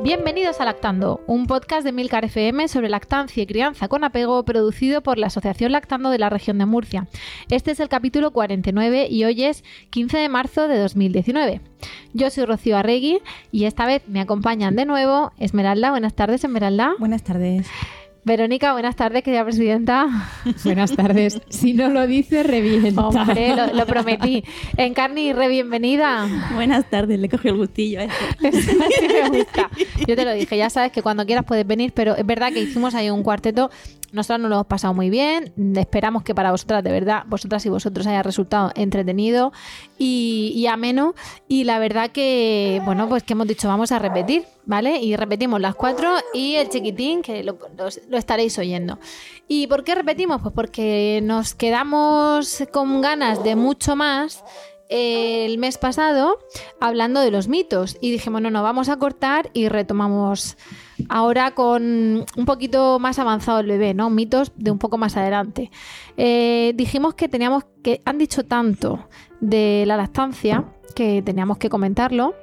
Bienvenidos a Lactando, un podcast de Milcar FM sobre lactancia y crianza con apego producido por la Asociación Lactando de la región de Murcia. Este es el capítulo 49 y hoy es 15 de marzo de 2019. Yo soy Rocío Arregui y esta vez me acompañan de nuevo Esmeralda. Buenas tardes, Esmeralda. Buenas tardes. Verónica, buenas tardes, querida presidenta. Buenas tardes. Si no lo dice, revienta. Hombre, lo prometí. Encarni, bienvenida. Buenas tardes, le cogí el gustillo a esto. Así me gusta. Yo te lo dije, ya sabes que cuando quieras puedes venir, pero es verdad que hicimos ahí un cuarteto. Nosotros nos lo hemos pasado muy bien. Esperamos que para vosotras, de verdad, vosotras y vosotros haya resultado entretenido y ameno. Y la verdad que, bueno, pues que hemos dicho, vamos a repetir, ¿vale? Y repetimos las 4 y el chiquitín, que lo estaréis oyendo. ¿Y por qué repetimos? Pues porque nos quedamos con ganas de mucho más el mes pasado hablando de los mitos y dijimos no, vamos a cortar y retomamos ahora con un poquito más avanzado el bebé, ¿no? Mitos de un poco más adelante. Dijimos que han dicho tanto de la lactancia que teníamos que comentarlo.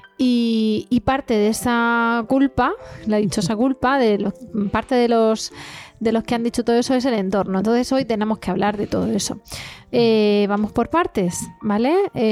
Y parte de esa culpa, la dichosa culpa, parte de los que han dicho todo eso es el entorno. Entonces hoy tenemos que hablar de todo eso. Vamos por partes, ¿vale?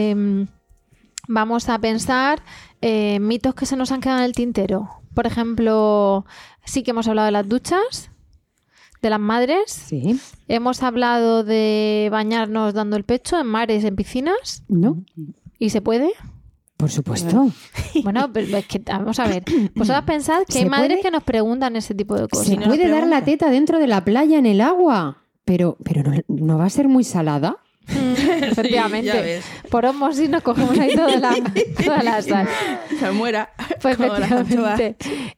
Vamos a pensar mitos que se nos han quedado en el tintero. Por ejemplo, sí que hemos hablado de las duchas, de las madres. Sí. Hemos hablado de bañarnos dando el pecho en mares, en piscinas. No. ¿Y se puede? Por supuesto. Bueno, pero es que vamos a ver. Vosotras pensad que hay madres que nos preguntan ese tipo de cosas. ¿Se puede dar la teta dentro de la playa en el agua? Pero no va a ser muy salada. Efectivamente. Sí, por osmosis nos cogemos ahí toda la sal. Se muera. Pues efectivamente.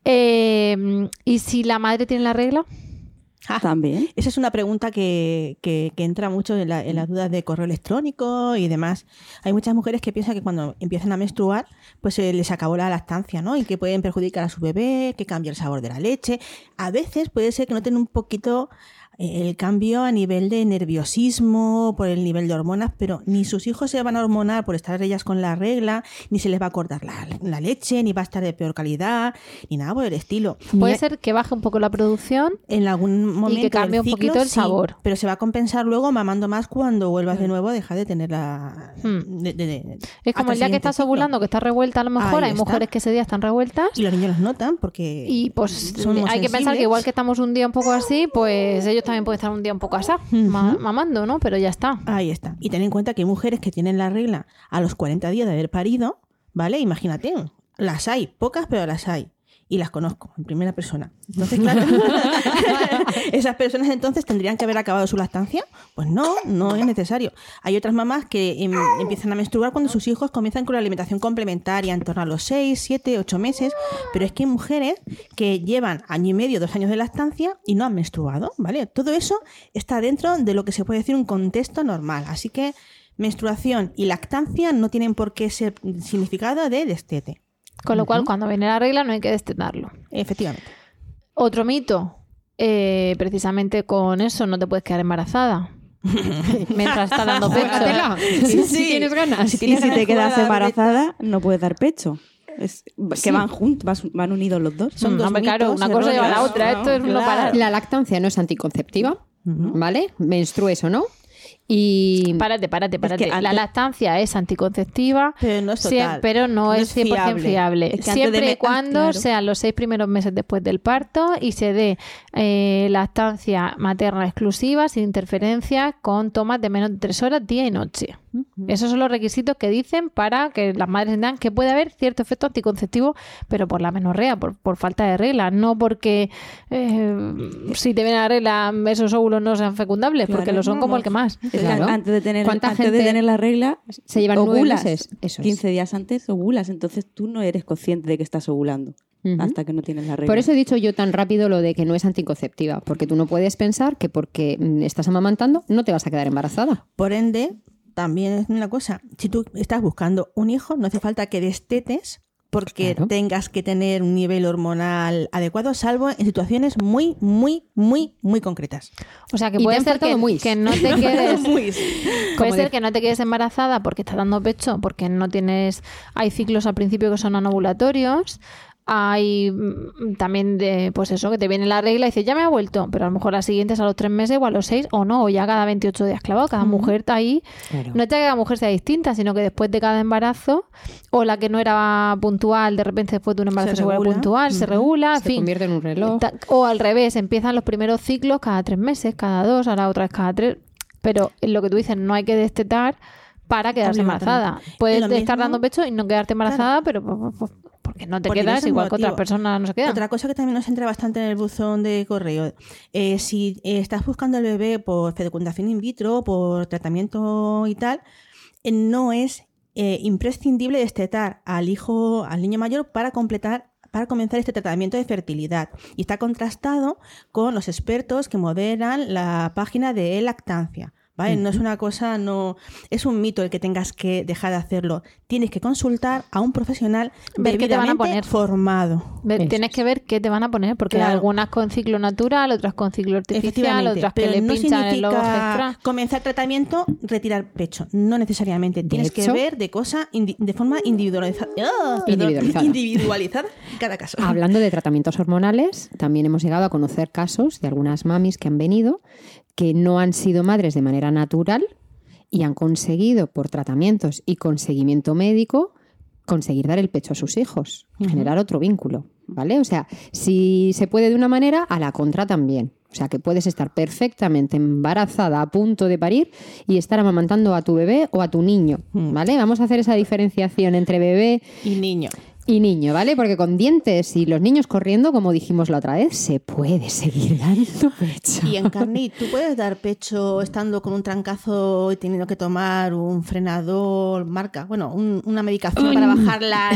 ¿Y si la madre tiene la regla? También. Esa es una pregunta que entra mucho en las dudas de correo electrónico y demás. Hay muchas mujeres que piensan que cuando empiezan a menstruar, pues se les acabó la lactancia, ¿no? Y que pueden perjudicar a su bebé, que cambia el sabor de la leche. A veces puede ser que noten un poquito el cambio a nivel de nerviosismo, por el nivel de hormonas, pero ni sus hijos se van a hormonar por estar ellas con la regla, ni se les va a cortar la leche, ni va a estar de peor calidad, ni nada por el estilo. Puede ser que baje un poco la producción en algún momento y que cambie un poquito el sabor. Sí, pero se va a compensar luego mamando más cuando vuelvas de nuevo a dejar de tener la... Es como el día que estás ovulando, que estás revuelta a lo mejor. Hay mujeres que ese día están revueltas. Y los niños los notan porque... Y pues hay que pensar que igual que estamos un día un poco así, pues ellos también pueden estar un día un poco así, mamando, ¿no? Pero ya está. Ahí está. Y ten en cuenta que hay mujeres que tienen la regla a los 40 días de haber parido, ¿vale? Imagínate, las hay, pocas, pero las hay. Y las conozco en primera persona. Entonces, claro, esas personas entonces tendrían que haber acabado su lactancia. Pues no es necesario. Hay otras mamás que empiezan a menstruar cuando sus hijos comienzan con la alimentación complementaria en torno a los 6, 7, 8 meses. Pero es que hay mujeres que llevan año y medio, 2 años de lactancia y no han menstruado, ¿vale? Todo eso está dentro de lo que se puede decir un contexto normal. Así que menstruación y lactancia no tienen por qué ser significado de destete. Con lo cual, cuando viene la regla no hay que destetarlo. Efectivamente. Otro mito, precisamente con eso no te puedes quedar embarazada. Mientras estás dando pecho. Si tienes ganas. Si te quedas embarazada, no puedes dar pecho. Que van juntos, van unidos los dos. Son dos mitos, claro, una cosa lleva a la otra. Esto es no parar. La lactancia no es anticonceptiva, ¿vale? Menstrues o no. Y Párate. Es que la lactancia es anticonceptiva, pero no es total. Pero no es 100% fiable. Es que siempre y cuando sean los 6 primeros meses después del parto y se dé lactancia materna exclusiva, sin interferencias, con tomas de menos de 3 horas, día y noche. Esos son los requisitos que dicen para que las madres entiendan que puede haber cierto efecto anticonceptivo, pero por la menorrea, por falta de regla, no porque si te viene la regla esos óvulos no sean fecundables, porque lo son como el que más. Claro. Antes de tener la regla se llevan 9 meses. Eso 15 días antes ovulas, entonces tú no eres consciente de que estás ovulando hasta que no tienes la regla. Por eso he dicho yo tan rápido lo de que no es anticonceptiva, porque tú no puedes pensar que porque estás amamantando no te vas a quedar embarazada. Por ende, también es una cosa, si tú estás buscando un hijo, no hace falta que destetes porque tengas que tener un nivel hormonal adecuado, salvo en situaciones muy, muy, muy, muy concretas. O sea, que puede ser que no te quedes puede ser que no te quedes embarazada porque estás dando pecho, porque no tienes, hay ciclos al principio que son anovulatorios, Hay también pues eso, que te viene la regla y dices, ya me ha vuelto, pero a lo mejor las siguientes a los 3 meses o a los 6 o no, o ya cada 28 días clavado. Cada mujer está ahí. Claro. No es que cada mujer sea distinta, sino que después de cada embarazo, o la que no era puntual, de repente después de un embarazo se vuelve regula. puntual, se regula, en Se fin. convierte en un reloj. O al revés, empiezan los primeros ciclos cada 3 meses, cada 2, ahora otra vez cada 3. Pero lo que tú dices, no hay que destetar para quedarse embarazada. Puedes Y lo estar mismo- dando pecho y no quedarte embarazada, pero porque no te Por quedas diversos igual que otras motivos. personas no se quedan. Otra cosa que también nos entra bastante en el buzón de correo. Si estás buscando el bebé por fecundación in vitro, por tratamiento y tal, no es imprescindible destetar al niño mayor para comenzar este tratamiento de fertilidad. Y está contrastado con los expertos que moderan la página de lactancia. ¿Vale? No es una cosa, no es un mito el que tengas que dejar de hacerlo. Tienes que consultar a un profesional Ver qué te van a debidamente poner. formado. Tienes que ver qué te van a poner, porque Claro. hay algunas con ciclo natural, otras con ciclo artificial, Efectivamente, otras que pero le no pinchan el lobo significa extra. comenzar tratamiento, retirar pecho. No necesariamente. Tienes que hecho- ver de forma individualizada. Individualizada cada caso. Hablando de tratamientos hormonales, también hemos llegado a conocer casos de algunas mamis que han venido que no han sido madres de manera natural y han conseguido, por tratamientos y con seguimiento médico, conseguir dar el pecho a sus hijos, generar otro vínculo, ¿vale? O sea, si se puede de una manera, a la contra también. O sea, que puedes estar perfectamente embarazada, a punto de parir y estar amamantando a tu bebé o a tu niño, ¿vale? Vamos a hacer esa diferenciación entre bebé Y niño. y niño, ¿vale? Porque con dientes y los niños corriendo, como dijimos la otra vez, se puede seguir dando pecho. Y en Carnit, ¿tú puedes dar pecho estando con un trancazo y teniendo que tomar un frenador, una medicación para bajar la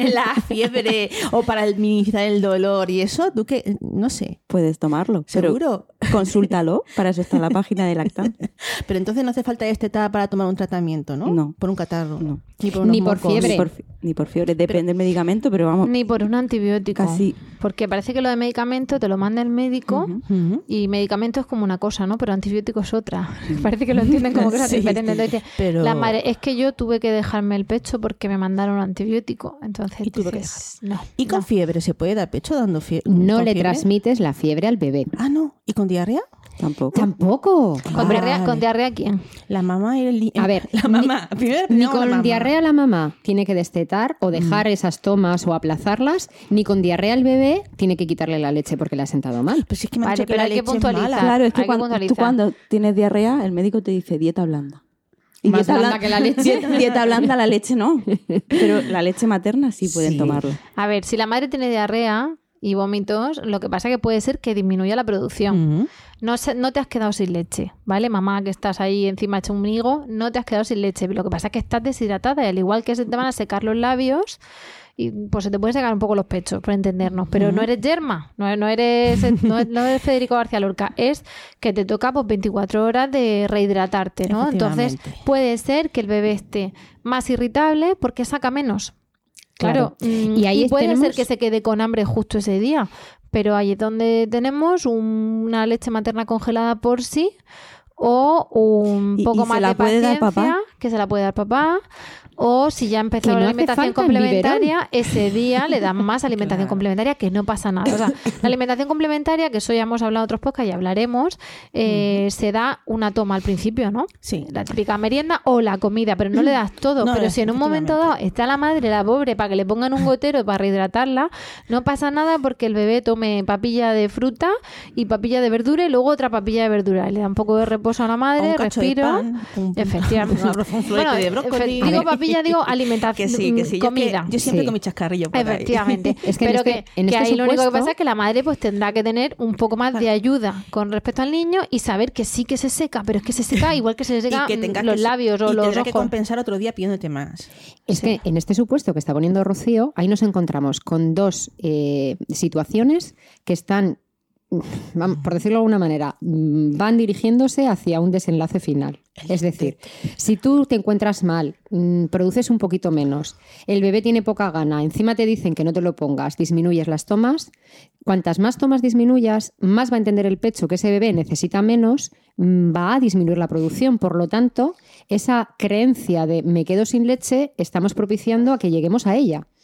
fiebre o para minimizar el dolor y eso? ¿Tú qué? No sé. Puedes tomarlo. ¿Seguro? Pero consúltalo, para eso está la página de lactancia. Pero entonces no hace falta destetar para tomar un tratamiento, ¿no? No. Por un catarro. No. Ni por, unos Ni por mocos. fiebre. Ni por fiebre, depende del medicamento, pero vamos. Ni por un antibiótico. Casi. Porque parece que lo de medicamento te lo manda el médico Ujú. y medicamento es como una cosa, ¿no? Pero antibiótico es otra. Parece que lo entienden como cosas Sí, diferentes. Entonces, pero- la madre, es que yo tuve que dejarme el pecho porque me mandaron antibiótico. Entonces, Y tuve que dices, no. ¿Y con no. fiebre se puede dar pecho dando fiebre? No le transmites la fiebre al bebé. Ah, no. ¿Y con diarrea? Tampoco. Tampoco. ¿Con diarrea, Vale. ¿Con diarrea quién? La mamá y el A ver, la mamá. Primero Ni la con mamá. diarrea la mamá tiene que destetar o dejar esas tomas o aplazarlas, ni con diarrea el bebé tiene que quitarle la leche porque le ha sentado mal. Pues sí, es que me han Vale, dicho que pero la hay que leche es puntualizar. mala. Claro, es que Hay que tú puntualizar. cuando tienes diarrea, el médico te dice dieta blanda. Y Más blanda que la leche. Dieta blanda, la leche no. Pero la leche materna sí pueden Sí. tomarla. A ver, si la madre tiene diarrea y vómitos, lo que pasa que puede ser que disminuya la producción. Ujú. No te has quedado sin leche, ¿vale? Mamá, que estás ahí encima hecha un higo, no te has quedado sin leche. Lo que pasa es que estás deshidratada y al igual que se te van a secar los labios y pues se te pueden secar un poco los pechos, por entendernos. Pero no eres yerma, no eres Federico García Lorca. Es que te toca pues 24 horas de rehidratarte, ¿no? Entonces Efectivamente. puede ser que el bebé esté más irritable porque saca menos. Claro, Y ahí puede tenemos- ser que se quede con hambre justo ese día, pero ahí es donde tenemos una leche materna congelada por sí o un ¿Y poco se más la de puede dar paciencia, papá? que se la puede dar papá, o si ya ha empezado Que no la hace alimentación falta el complementaria, ese día le dan más alimentación complementaria, que no pasa nada. O sea, la alimentación complementaria, que eso ya hemos hablado en otros podcasts y hablaremos, se da una toma al principio, ¿no? Sí. La típica merienda o la comida, pero no le das todo. No, Pero si en un momento dado efectivamente. está la madre, la pobre, para que le pongan un gotero para rehidratarla, no pasa nada porque el bebé tome papilla de fruta y papilla de verdura y luego otra papilla de verdura. Le da un poco de reposo a la O madre, un cacho de respiro. pan, Efectivamente. un florete de brócoli. Digo papilla, digo alimentación, Que sí. comida. Yo siempre Sí. con mi chascarrillo por ahí. Efectivamente. Es que en pero este- que, en que este ahí lo único que supuesto- pasa es que la madre pues tendrá que tener un poco más de ayuda con respecto al niño y saber que sí que se seca, pero es que se seca igual que se seca Y que tenga los que- labios o y los tendrá que ojos. compensar otro día pidiéndote más. Es que en este supuesto que está poniendo Rocío, ahí nos encontramos con dos situaciones que están, por decirlo de alguna manera, van dirigiéndose hacia un desenlace final. Es decir, si tú te encuentras mal, produces un poquito menos, el bebé tiene poca gana, encima te dicen que no te lo pongas, disminuyes las tomas, cuantas más tomas disminuyas, más va a entender el pecho que ese bebé necesita menos, va a disminuir la producción. Por lo tanto, esa creencia de me quedo sin leche, estamos propiciando a que lleguemos a ella.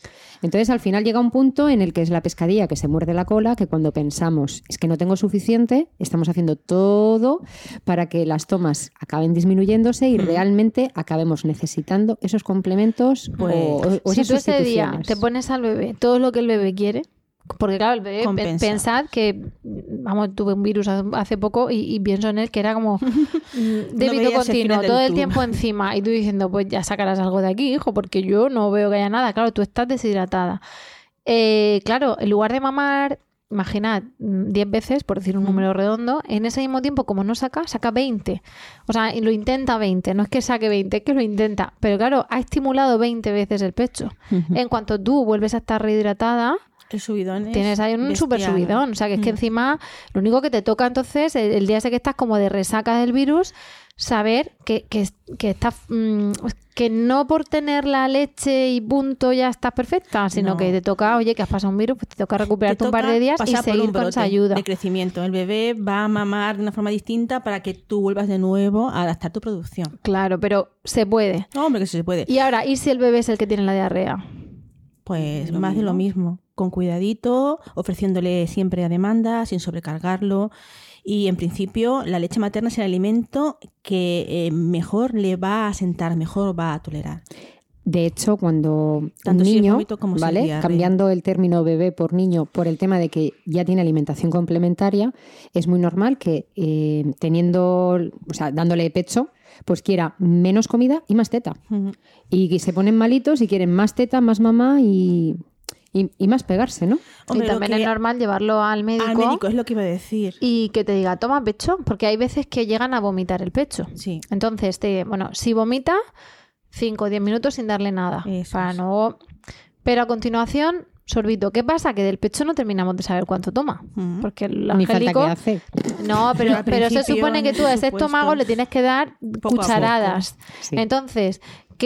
Entonces, al final llega un punto en el que es la pescadilla que se muerde la cola, que cuando pensamos es que no tengo suficiente, estamos haciendo todo para que las tomas acaben disminuyéndose y realmente acabemos necesitando esos complementos o Si esas tú ese día sustituciones. te pones al bebé todo lo que el bebé quiere, porque claro, el bebé, Compensa. pensad que, vamos, tuve un virus hace poco y pienso en él que era como débito veías el continuo, final del todo el tubo. tiempo encima, y tú diciendo, pues ya sacarás algo de aquí, hijo, porque yo no veo que haya nada. Claro, tú estás deshidratada. Claro, en lugar de mamar, imaginad, 10 veces, por decir un número redondo, en ese mismo tiempo, como no saca 20. O sea, y lo intenta 20. No es que saque 20, es que lo intenta. Pero claro, ha estimulado 20 veces el pecho. En cuanto tú vuelves a estar rehidratada, El subidón es tienes ahí un bestial. súper subidón. O sea, que es que encima lo único que te toca entonces, el día ese que estás como de resaca del virus, saber que estás, que no por tener la leche y punto ya estás perfecta, sino No. que te toca, oye, que has pasado un virus, pues te toca Te recuperarte un par toca de días y pasar por seguir un con esa brote ayuda. de crecimiento. El bebé va a mamar de una forma distinta para que tú vuelvas de nuevo a adaptar tu producción. Claro, pero se puede. No, hombre, que sí se puede. Y ahora, ¿y si el bebé es el que tiene la diarrea? Pues más de lo mismo, con cuidadito, ofreciéndole siempre a demanda, sin sobrecargarlo. Y en principio la leche materna es el alimento que mejor le va a sentar, mejor va a tolerar. De hecho, cuando Tanto un si es niño, vómito como si es ¿vale? diarrea. Cambiando el término bebé por niño por el tema de que ya tiene alimentación complementaria, es muy normal que dándole pecho, pues quiera menos comida y más teta. Y que se ponen malitos y quieren más teta, más mamá y más pegarse, ¿no? Hombre, y lo también que- es normal llevarlo al médico, Al médico es lo que iba a decir. y que te diga, toma pecho, porque hay veces que llegan a vomitar el pecho. Sí. Entonces, si vomita, 5 o 10 minutos sin darle nada. Eso Para es. no... Pero a continuación, sorbito. ¿Qué pasa? Que del pecho no terminamos de saber cuánto toma. Porque el Ni falta angélico... que hace. No, pero, Al pero se principio, supone que tú a ese por supuesto, estómago le tienes que dar poco a cucharadas. Sí. Entonces,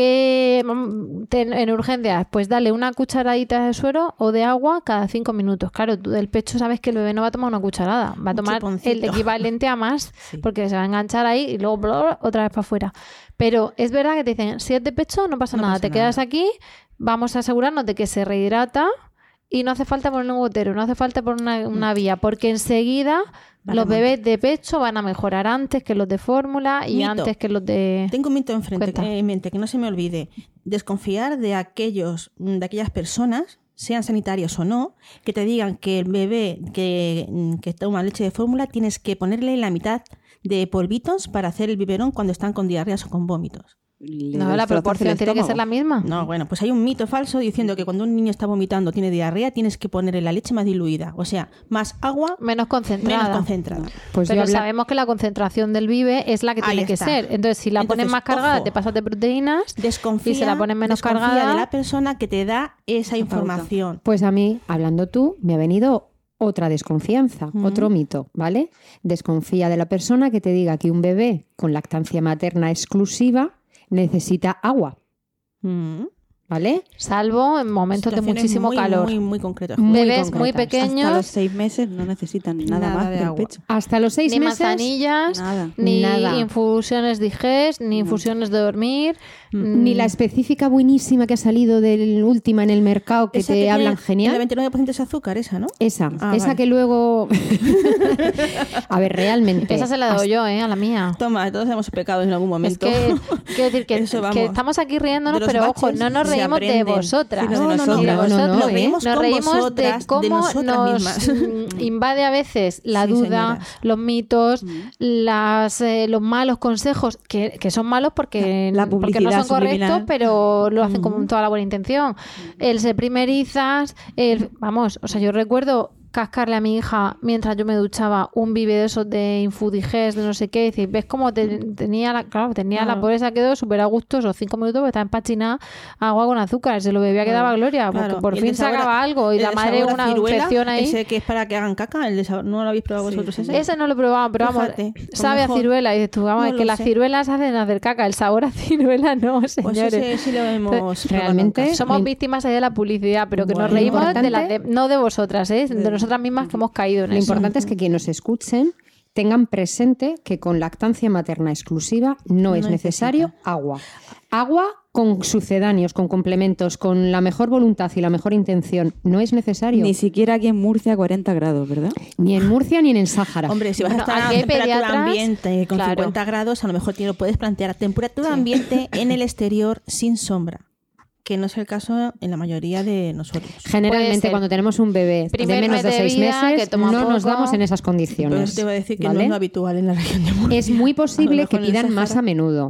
en urgencias, pues dale una cucharadita de suero o de agua cada 5 minutos. Claro, tú del pecho sabes que el bebé no va a tomar una cucharada, va a Un tomar chuponcito. el equivalente a más, Sí. porque se va a enganchar ahí y luego otra vez para afuera. Pero es verdad que te dicen, si es de pecho no pasa No nada, pasa te quedas nada. aquí, vamos a asegurarnos de que se rehidrata y no hace falta poner un gotero, no hace falta poner una vía, porque enseguida Va a los remontar. bebés de pecho van a mejorar antes que los de fórmula y Mito. antes que los de... Tengo un mito en Cuenta. mente, que no se me olvide. Desconfiar de aquellas personas, sean sanitarios o no, que te digan que el bebé que toma leche de fórmula tienes que ponerle la mitad de polvitos para hacer el biberón cuando están con diarreas o con vómitos. No, la proporción tiene que ser la misma. No, bueno, pues hay un mito falso diciendo que cuando un niño está vomitando, tiene diarrea, tienes que ponerle la leche más diluida. O sea, más agua, Menos concentrada. menos concentrada. Pues Pero yo habla- sabemos que la concentración del vive es la que Ahí tiene que está. ser. Entonces, si la pones Entonces, más cargada, ojo. te pasas de proteínas. Desconfía, Y se la ponen menos desconfía cargada. de la persona que te da esa información. Pues a mí, hablando tú, me ha venido otra desconfianza, otro mito, ¿vale? Desconfía de la persona que te diga que un bebé con lactancia materna exclusiva necesita agua, Mm. ¿vale? Salvo en momentos de Situaciones muchísimo muy, calor. Muy, muy concretas. Muy Bebés muy concretas. Hasta los pequeños, 6 meses no necesitan nada, Nada más de del agua. pecho. Hasta los 6 ni meses. manzanillas, Nada. ni Nada. infusiones digest, ni infusiones de dormir. Ni la específica buenísima que ha salido del última en el mercado que Esa te tiene hablan El genial. 29% es azúcar, esa, ¿no? Esa Vale. que luego. A ver, realmente. Esa se la doy yo, a la mía. Toma, todos hemos pecado en algún Es momento. que, quiero decir que, Eso, que vamos. estamos aquí riéndonos, De los pero ojo, baches no nos se reímos de aprenden. vosotras. Sí, de No, no, nosotros. no, No, vosotros. no, no, nos reímos Nos con reímos vosotras, de cómo de nosotras nos mismas. invade a veces la Sí, duda, señoras. los mitos, los malos consejos, que son malos porque, La porque no publicidad son correctos, subliminal. pero lo hacen con toda la buena intención. El se primerizas, vamos, o sea, yo recuerdo cascarle a mi hija mientras yo me duchaba un bibe de esos de Infudigest, de no sé qué, y decir, ¿ves cómo tenía la Claro. pobreza? Quedó súper a gusto esos 5 minutos porque estaba empachinada agua con azúcar, se lo bebía que daba gloria, porque Claro. por Y el fin de sabor a- sacaba algo y el la de madre sabor a una ciruela, infección ahí. Ese que es para que hagan caca, el de sabor, ¿no lo habéis probado Sí. vosotros ese? Ese no lo he probado, pero vamos, Fíjate, pues sabe mejor. a ciruela. Y dices tú, vamos, No es que lo las sé. ciruelas hacen hacer caca, el sabor a ciruela no, Pues señores. ese sí lo hemos probado realmente en casa. Somos Lo víctimas ahí de la publicidad, pero que nos Bueno, reímos lo de las importante- no de vosotras, de nosotras mismas que hemos caído en Lo eso. importante es que quienes nos escuchen tengan presente que con lactancia materna exclusiva no es necesario agua. Agua con sucedáneos, con complementos, con la mejor voluntad y la mejor intención, no es necesario. Ni siquiera aquí en Murcia a 40 grados, ¿verdad? Ni en Murcia ni en el Sáhara. Hombre, si vas a estar a aquí hay temperatura pediatras, ambiente con claro. 50 grados, a lo mejor lo puedes plantear temperatura ambiente en el exterior sin sombra, que no es el caso en la mayoría de nosotros. Puede Generalmente ser. cuando tenemos un bebé de Primer menos mes de de 6 vida, que meses, toma no nos poco. damos en esas Pero condiciones. te voy a decir que ¿vale? no es lo habitual en la región de Murcia. Es muy A lo posible mejor que en el pidan más Sáhara. a menudo,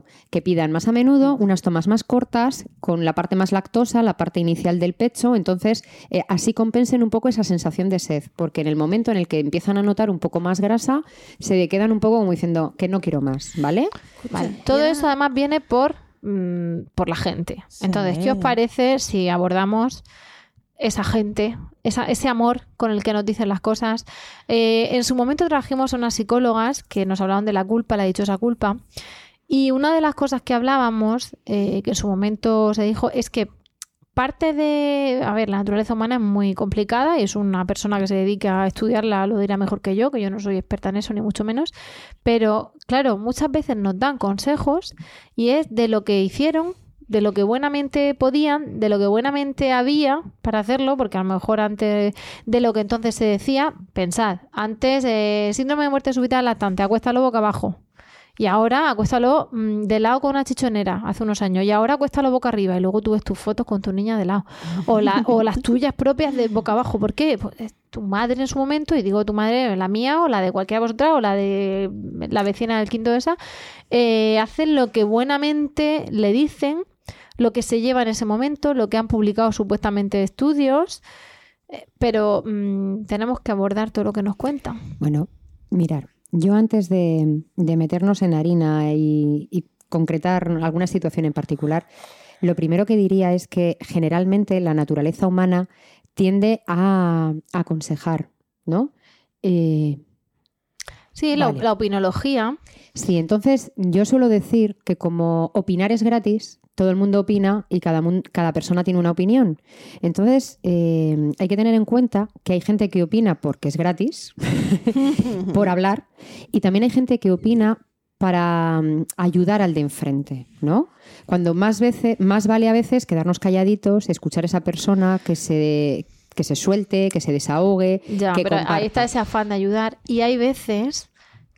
unas tomas más cortas, con la parte más lactosa, la parte inicial del pecho, entonces así compensen un poco esa sensación de sed, porque en el momento en el que empiezan a notar un poco más grasa, se quedan un poco como diciendo que no quiero más, ¿vale? Vale. Todo eso además viene por la gente. Sí. Entonces, ¿qué os parece si abordamos esa gente, ese amor con el que nos dicen las cosas? En su momento trajimos a unas psicólogas que nos hablaban de la culpa, la dichosa culpa, y una de las cosas que hablábamos, que en su momento se dijo, es que parte de... A ver, la naturaleza humana es muy complicada y es una persona que se dedica a estudiarla, lo dirá mejor que yo no soy experta en eso, ni mucho menos. Pero, claro, muchas veces nos dan consejos y es de lo que hicieron, de lo que buenamente podían, de lo que buenamente había para hacerlo, porque a lo mejor antes de lo que entonces se decía, pensad, antes síndrome de muerte súbita del lactante, acuéstalo boca abajo. Y ahora acuéstalo de lado con una chichonera, hace unos años. Y ahora acuéstalo boca arriba. Y luego tú ves tus fotos con tu niña de lado. O las tuyas propias de boca abajo. ¿Por qué? Pues tu madre en su momento, y digo tu madre, la mía o la de cualquiera de vosotras o la de la vecina del quinto de esa, hacen lo que buenamente le dicen, lo que se lleva en ese momento, lo que han publicado supuestamente estudios. Pero tenemos que abordar todo lo que nos cuentan. Bueno, mirar. Yo antes de meternos en harina y concretar alguna situación en particular, lo primero que diría es que generalmente la naturaleza humana tiende a aconsejar, ¿no? Sí, Vale. la opinología. Sí, entonces yo suelo decir que como opinar es gratis, todo el mundo opina y cada persona tiene una opinión. Entonces hay que tener en cuenta que hay gente que opina porque es gratis, por hablar, y también hay gente que opina para ayudar al de enfrente, ¿no? Cuando más vale a veces quedarnos calladitos, escuchar a esa persona que se suelte, que se desahogue, Ya, que pero comparta. ahí está ese afán de ayudar. Y hay veces,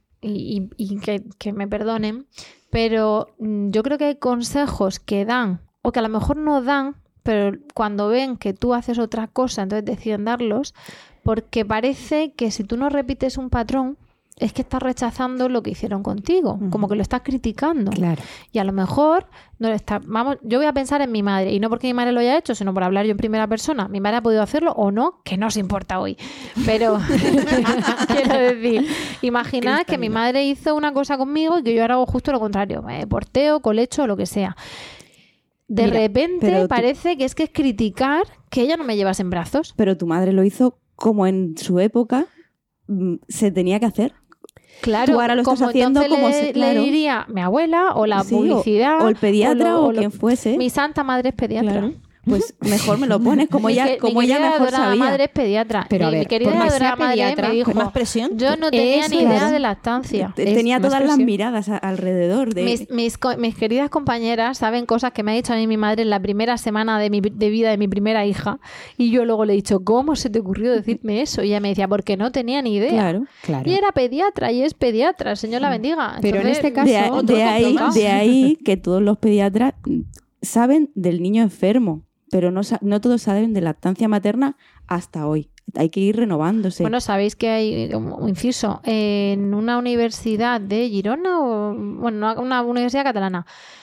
y que me perdonen, pero yo creo que hay consejos que dan, o que a lo mejor no dan, pero cuando ven que tú haces otra cosa, entonces deciden darlos, porque parece que si tú no repites un patrón, es que estás rechazando lo que hicieron contigo, como que lo estás criticando. Claro. Y a lo mejor no le está. Vamos, yo voy a pensar en mi madre, y no porque mi madre lo haya hecho, sino por hablar yo en primera persona. Mi madre ha podido hacerlo o no, que no se importa hoy. Pero quiero decir, imaginad que mi madre hizo una cosa conmigo y que yo ahora hago justo lo contrario, porteo, colecho, lo que sea. De Mira, repente pero tú- parece que es criticar que ella no me llevase en brazos. Pero tu madre lo hizo como en su época se tenía que hacer. Claro, Tú ahora lo estás como haciendo entonces como le, si- claro. le diría mi abuela o la Sí, publicidad o el pediatra o quien fuese. Mi santa madre es pediatra. Claro. Pues mejor me lo pones como Mi ella, que- como mi ella querida mejor adorada sabía. madre es pediatra. Pero a Mi ver, querida por más adorada sea madre pediatra, me dijo, más presión. yo no tenía Eso ni idea es. de lactancia. Tenía más todas las presión. miradas alrededor de... Mis queridas compañeras saben cosas que me ha dicho a mí mi madre en la primera semana de vida de mi primera hija, y yo luego le he dicho, ¿cómo se te ocurrió decirme eso? Y ella me decía, porque no tenía ni idea. Claro. Claro. Y era pediatra y es pediatra, el Señor la bendiga. Pero en Entonces, este caso- otro De ejemplo más. ahí que todos los pediatras saben del niño enfermo, pero no todos saben de lactancia materna hasta hoy. Hay que ir renovándose. Bueno, sabéis que hay un inciso en una universidad de Girona, o bueno, una universidad catalana,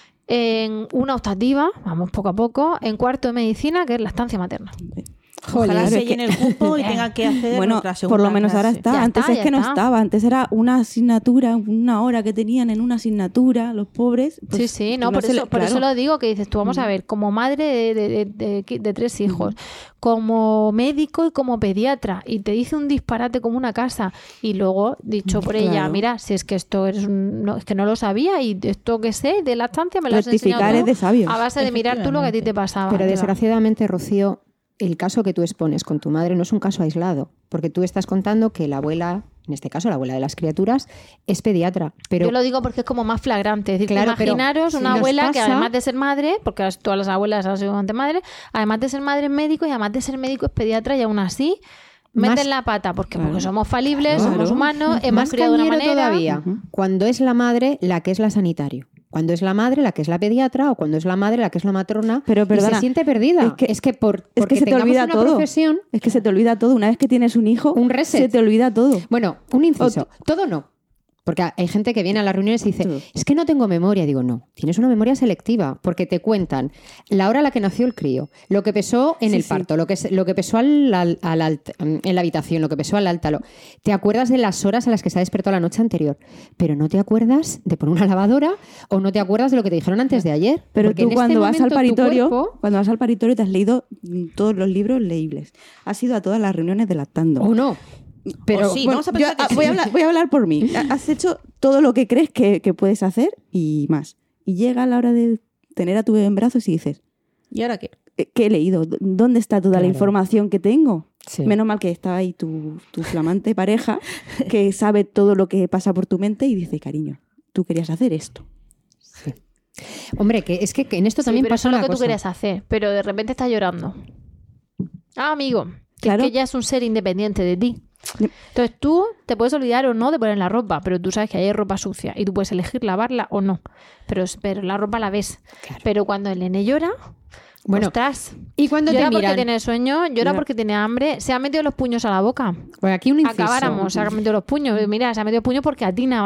en una optativa, vamos poco a poco, en cuarto de medicina, que es lactancia materna. Ojalá Joder, se es que- llene el cupo y tenga que hacer Bueno, otra por segunda lo menos ahora clase. está. Ya Antes está, es ya que no está. estaba. Antes era una asignatura, una hora que tenían en una asignatura, los pobres. Pues, Sí, sí, no, por se le- eso, por claro. eso lo digo, que dices tú, vamos a ver, como madre de 3 hijos, como médico y como pediatra, y te dice un disparate como una casa, y luego, dicho por ella, Claro. mira, si es que esto no, es que no lo sabía, y esto que sé de lactancia me lo has enseñado Rectificar tú es de sabios. a base de mirar tú lo que a ti te pasaba. Pero Eva. desgraciadamente, Rocío, el caso que tú expones con tu madre no es un caso aislado, porque tú estás contando que la abuela en este caso la abuela de las criaturas, es pediatra. Pero Yo lo digo porque es como más flagrante. Es decir, Claro, pero imaginaros si una nos abuela que pasa- además de ser madre, porque todas las abuelas han sido antes madre, además de ser madre es médico y además de ser médico es pediatra y aún así Más- meten la pata. Porque Claro. somos falibles, Claro. somos humanos, hemos más criado de una cañero manera. todavía, cuando es la madre la que es la sanitario. Cuando es la madre la que es la pediatra o cuando es la madre la que es la matrona Pero, y perdona, se siente perdida. es que Porque se te tengamos olvida una todo. profesión, Es que se te olvida todo. Una vez que tienes un hijo, Un reset. se te olvida todo. bueno, un inciso, todo no. Porque hay gente que viene a las reuniones y dice, Todo. es que no tengo memoria. Digo, no, tienes una memoria selectiva, porque te cuentan la hora a la que nació el crío, lo que pesó en Sí, el sí. parto, lo que pesó en la habitación, lo que pesó al alta. Te acuerdas de las horas a las que se ha despertado la noche anterior, pero no te acuerdas de poner una lavadora o no te acuerdas de lo que te dijeron antes de ayer. Pero Porque tú en este cuando vas al momento tu paritorio, cuerpo- te has leído todos los libros leíbles. Has ido a todas las reuniones de lactando. o no. Pero O sí, Bueno, vamos a pensar que sí. voy a hablar por mí. Has hecho todo lo que crees que puedes hacer y más. Y llega la hora de tener a tu bebé en brazos y dices, ¿Y ahora qué? ¿qué he leído? ¿Dónde está toda la Claro. información que tengo? Sí. Menos mal que está ahí tu flamante pareja que sabe todo lo que pasa por tu mente y dice, cariño, tú querías hacer esto. Hombre, que es que en esto Sí, también pero pasa eso es lo una que tú cosa. querías hacer, pero de repente estás llorando. Ah, amigo, que Claro. es que ya es un ser independiente de ti. Entonces tú te puedes olvidar o no de poner la ropa, pero tú sabes que hay ropa sucia y tú puedes elegir lavarla o no. Pero la ropa la ves. Claro. Pero cuando el nene llora, Bueno, ostras, y cuando llora te porque miran, tiene sueño, llora porque tiene hambre, se ha metido los puños a la boca. pues aquí un inciso. Acabáramos, se ha metido los puños. Mira, se ha metido puños porque atina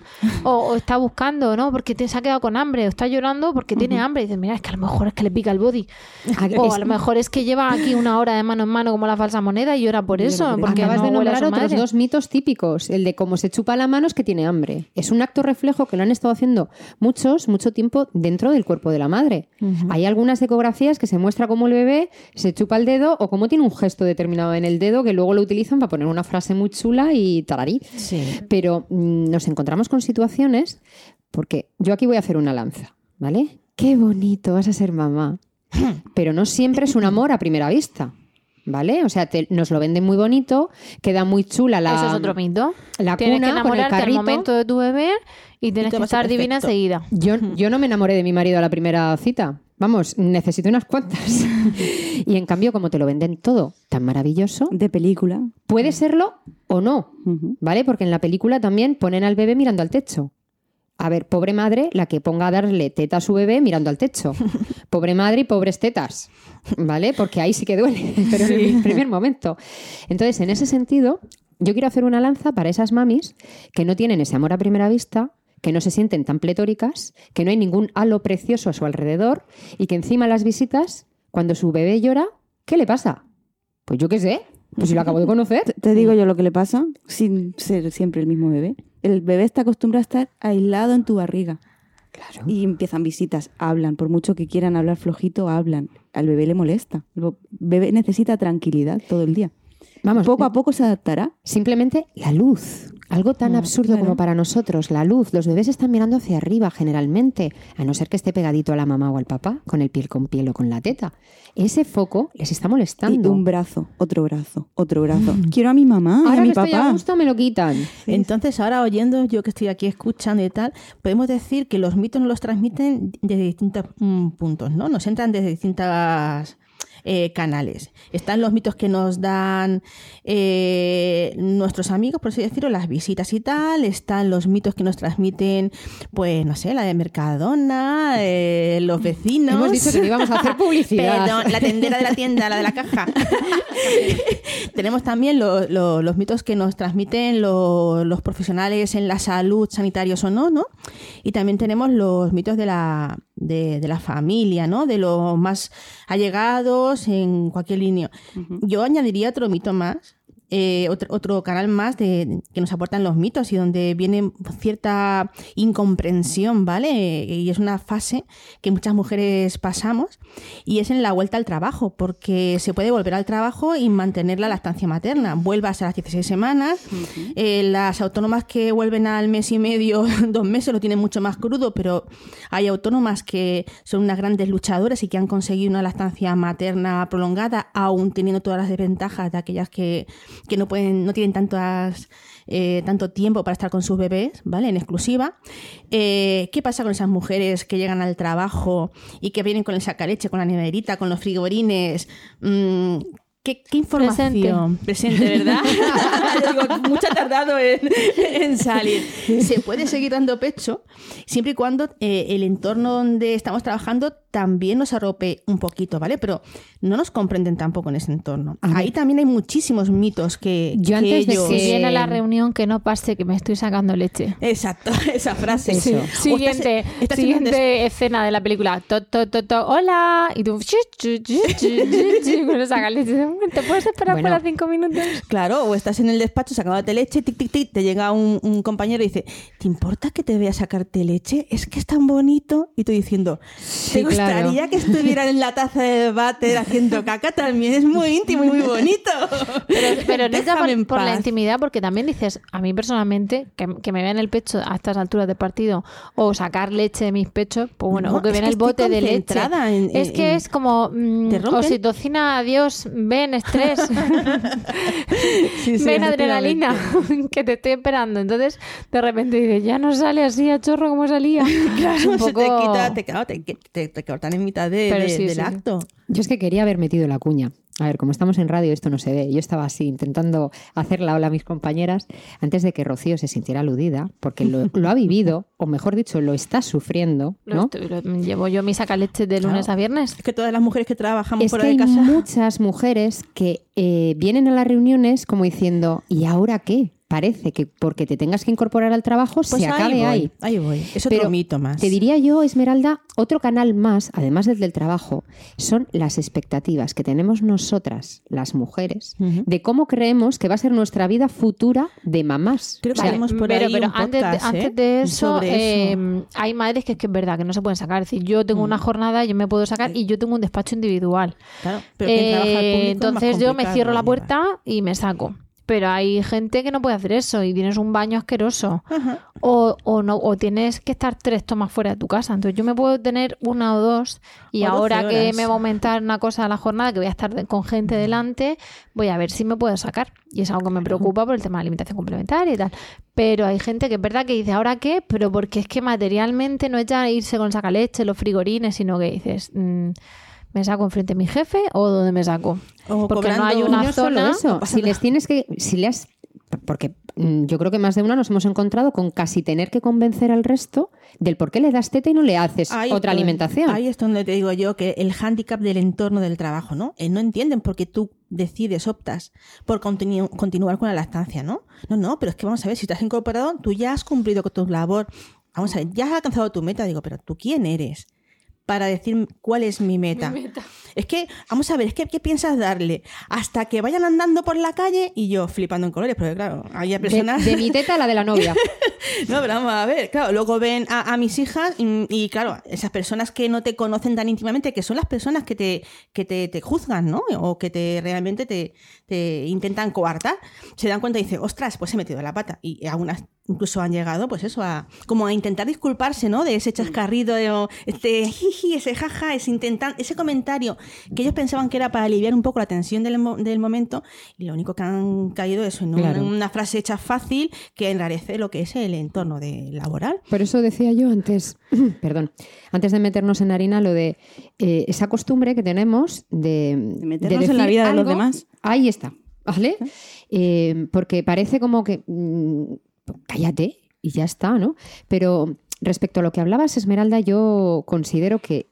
o está buscando, ¿no? Porque se ha quedado con hambre o está llorando porque tiene hambre. Y dices, mira, es que a lo mejor es que le pica el body. O a lo mejor es que lleva aquí una hora de mano en mano como la falsa moneda y llora por eso. Porque Acabas no de huele a nombrar su otros madre. dos mitos típicos. El de cómo se chupa la mano es que tiene hambre. Es un acto reflejo que lo han estado haciendo mucho tiempo dentro del cuerpo de la madre. Hay algunas ecografías que se muestra cómo el bebé se chupa el dedo o cómo tiene un gesto determinado en el dedo que luego lo utilizan para poner una frase muy chula y tararí. Sí. Pero nos encontramos con situaciones, porque yo aquí voy a hacer una lanza, ¿vale? Qué bonito, vas a ser mamá. Pero no siempre es un amor a primera vista, ¿vale? O sea, nos lo venden muy bonito, queda muy chula la... Eso es otro mito. la Tienes que cuna con el enamorarte al carrito. momento de tu bebé y tienes te que va a ser estar divina perfecto. enseguida. Yo no me enamoré de mi marido a la primera cita. Vamos, necesito unas cuantas. Y en cambio, como te lo venden todo tan maravilloso, De película. puede serlo o no, Ujú. ¿vale? Porque en la película también ponen al bebé mirando al techo. A ver, pobre madre, la que ponga a darle teta a su bebé mirando al techo. Pobre madre y pobres tetas, ¿vale? Porque ahí sí que duele, pero en el primer momento. Entonces, en ese sentido, yo quiero hacer una lanza para esas mamis que no tienen ese amor a primera vista, que no se sienten tan pletóricas, que no hay ningún halo precioso a su alrededor y que encima las visitas, cuando su bebé llora, ¿qué le pasa? Pues yo qué sé, pues si lo acabo de conocer. Te digo yo lo que le pasa sin ser siempre el mismo bebé. El bebé está acostumbrado a estar aislado en tu barriga. Claro. Y empiezan visitas, hablan. Por mucho que quieran hablar flojito, hablan. Al bebé le molesta. El bebé necesita tranquilidad todo el día. Vamos, Poco a poco se adaptará. simplemente la luz. Algo tan absurdo claro. como para nosotros, la luz. Los bebés están mirando hacia arriba generalmente, a no ser que esté pegadito a la mamá o al papá, con el piel con piel o con la teta. Ese foco les está Y molestando. un brazo, otro brazo, otro brazo. Quiero a mi mamá y Ahora a mi que estoy a papá. gusto me lo quitan. Entonces, ahora oyendo, yo que estoy aquí escuchando y tal, podemos decir que los mitos nos los transmiten desde distintos puntos, ¿no? Nos entran desde distintas canales. Están los mitos que nos dan nuestros amigos, por así decirlo, las visitas y tal. Están los mitos que nos transmiten, pues, no sé, la de Mercadona, los vecinos. Hemos dicho que no íbamos a hacer publicidad. Perdón, la tendera de la tienda, la de la caja. Tenemos también los mitos que nos transmiten los profesionales en la salud, sanitarios o no, ¿no? Y también tenemos los mitos de la familia, ¿no? De los más allegados en cualquier línea. Yo añadiría otro mito más, otro canal más que nos aportan los mitos y donde viene cierta incomprensión, ¿vale? Y es una fase que muchas mujeres pasamos y es en la vuelta al trabajo, porque se puede volver al trabajo y mantener la lactancia materna. Vuelvas a las 16 semanas, las autónomas que vuelven al mes y medio, 2 meses, lo tienen mucho más crudo, pero hay autónomas que son unas grandes luchadoras y que han conseguido una lactancia materna prolongada, aún teniendo todas las desventajas de aquellas que que no tienen tanto tiempo para estar con sus bebés, ¿vale? En exclusiva. ¿Qué pasa con esas mujeres que llegan al trabajo y que vienen con el sacaleche, con la neverita, con los frigorines? ¿Qué información? Presente, ¿verdad? Digo, mucho ha tardado en salir. Se puede seguir dando pecho siempre y cuando el entorno donde estamos trabajando también nos arrope un poquito, ¿vale? Pero no nos comprenden tampoco en ese entorno. Ahí también hay muchos mitos que antes ellos... de que viene a la reunión, que no pase que me estoy sacando leche. Exacto, esa frase. Eso. Siguiente escena de la película. Hola. Y tú... Bueno, saca leche. ¿Te puedes esperar por 5 minutos? Claro, o estás en el despacho sacándote leche, tic, tic, tic, te llega un compañero y dice, ¿te importa que te vea sacarte leche? Es que es tan bonito. Y tú diciendo, ¿te gustaría que estuvieran en la taza de váter haciendo caca? También es muy íntimo y muy bonito. Pero no es ya Déjame en por la paz. intimidad, porque también dices, a mí personalmente, que me vean el pecho a estas alturas del partido o sacar leche de mis pechos, pues bueno, No, o que es vean que el bote estoy de leche. concentrada Es que es como Te rompen. oxitocina, adiós, ven, estrés, Sí, sí, ven adrenalina, efectivamente. que te estoy esperando. Entonces, de repente dices, ya no sale así a chorro como salía. Claro, Es un se poco... te quita, te cortan en mitad Pero sí, del sí. acto. Yo es que quería haber metido la cuña. A ver, como estamos en radio, esto no se ve. Yo estaba así intentando hacer la ola a mis compañeras antes de que Rocío se sintiera aludida, porque lo ha vivido, o mejor dicho, lo está sufriendo, ¿no? Llevo yo mi sacaleche de lunes a viernes. Es que todas las mujeres que trabajamos Es fuera que de hay casa... muchas mujeres que vienen a las reuniones como diciendo, ¿y ahora qué? Parece que porque te tengas que incorporar al trabajo Pues se acabe ahí. Ahí voy. Es otro Pero mito más. Te diría yo, Esmeralda, otro canal más, además del trabajo, son las expectativas que tenemos nosotras, las mujeres, Ujú. de cómo creemos que va a ser nuestra vida futura de mamás. Creo que O sea, haremos por pero ahí un antes, podcast, antes de eso, sobre eso. hay madres que es verdad que no se pueden sacar. Es decir, yo tengo una jornada, yo me puedo sacar y yo tengo un despacho individual. Claro, pero quien trabaja al público es más Entonces yo me complicado cierro la de puerta y me saco. Pero hay gente que no puede hacer eso y tienes un baño asqueroso Ajá. o tienes que estar 3 tomas fuera de tu casa. Entonces yo me puedo tener 1 o 2 y O 12 ahora que horas. me va a aumentar una cosa a la jornada, que voy a estar con gente delante, voy a ver si me puedo sacar. Y es algo que me preocupa por el tema de alimentación complementaria y tal. Pero hay gente que es verdad que dice, ¿ahora qué? Pero porque es que materialmente no es ya irse con sacaleche, los frigorines, sino que dices... ¿me saco enfrente de mi jefe o dónde me saco? O Porque no cobrando- hay y una no solo zona... eso, si les tienes que, si le has, porque yo creo que más de una nos hemos encontrado con casi tener que convencer al resto del por qué le das teta y no le haces Ahí otra es donde- alimentación. Ahí es donde te digo yo que el hándicap del entorno del trabajo, ¿no? No entienden por qué tú decides, optas por continuar con la lactancia, ¿no? No, pero es que vamos a ver, si te has incorporado, tú ya has cumplido con tu labor. Vamos a ver, ya has alcanzado tu meta. Digo, pero ¿tú quién eres para decir cuál es mi meta? Es que, vamos a ver, ¿qué piensas darle? Hasta que vayan andando por la calle y yo flipando en colores, porque claro, hay personas... De mi teta a la de la novia. No, pero vamos a ver, claro, luego ven a mis hijas y claro, esas personas que no te conocen tan íntimamente, que son las personas que te juzgan, ¿no? O que realmente te intentan coartar, se dan cuenta y dicen, ostras, pues he metido la pata. Y algunas incluso han llegado, pues eso, como a intentar disculparse, ¿no? De ese chascarrido, de este jiji, ese jaja, ese comentario que ellos pensaban que era para aliviar un poco la tensión del momento, y lo único que han caído es en Claro. una frase hecha fácil que enrarece lo que es el entorno laboral. Por eso decía yo antes, perdón, antes de meternos en harina, lo de esa costumbre que tenemos de meternos decir en la vida de los algo, demás. Ahí está, ¿vale? Porque parece como que cállate y ya está, ¿no? Pero respecto a lo que hablabas, Esmeralda, yo considero que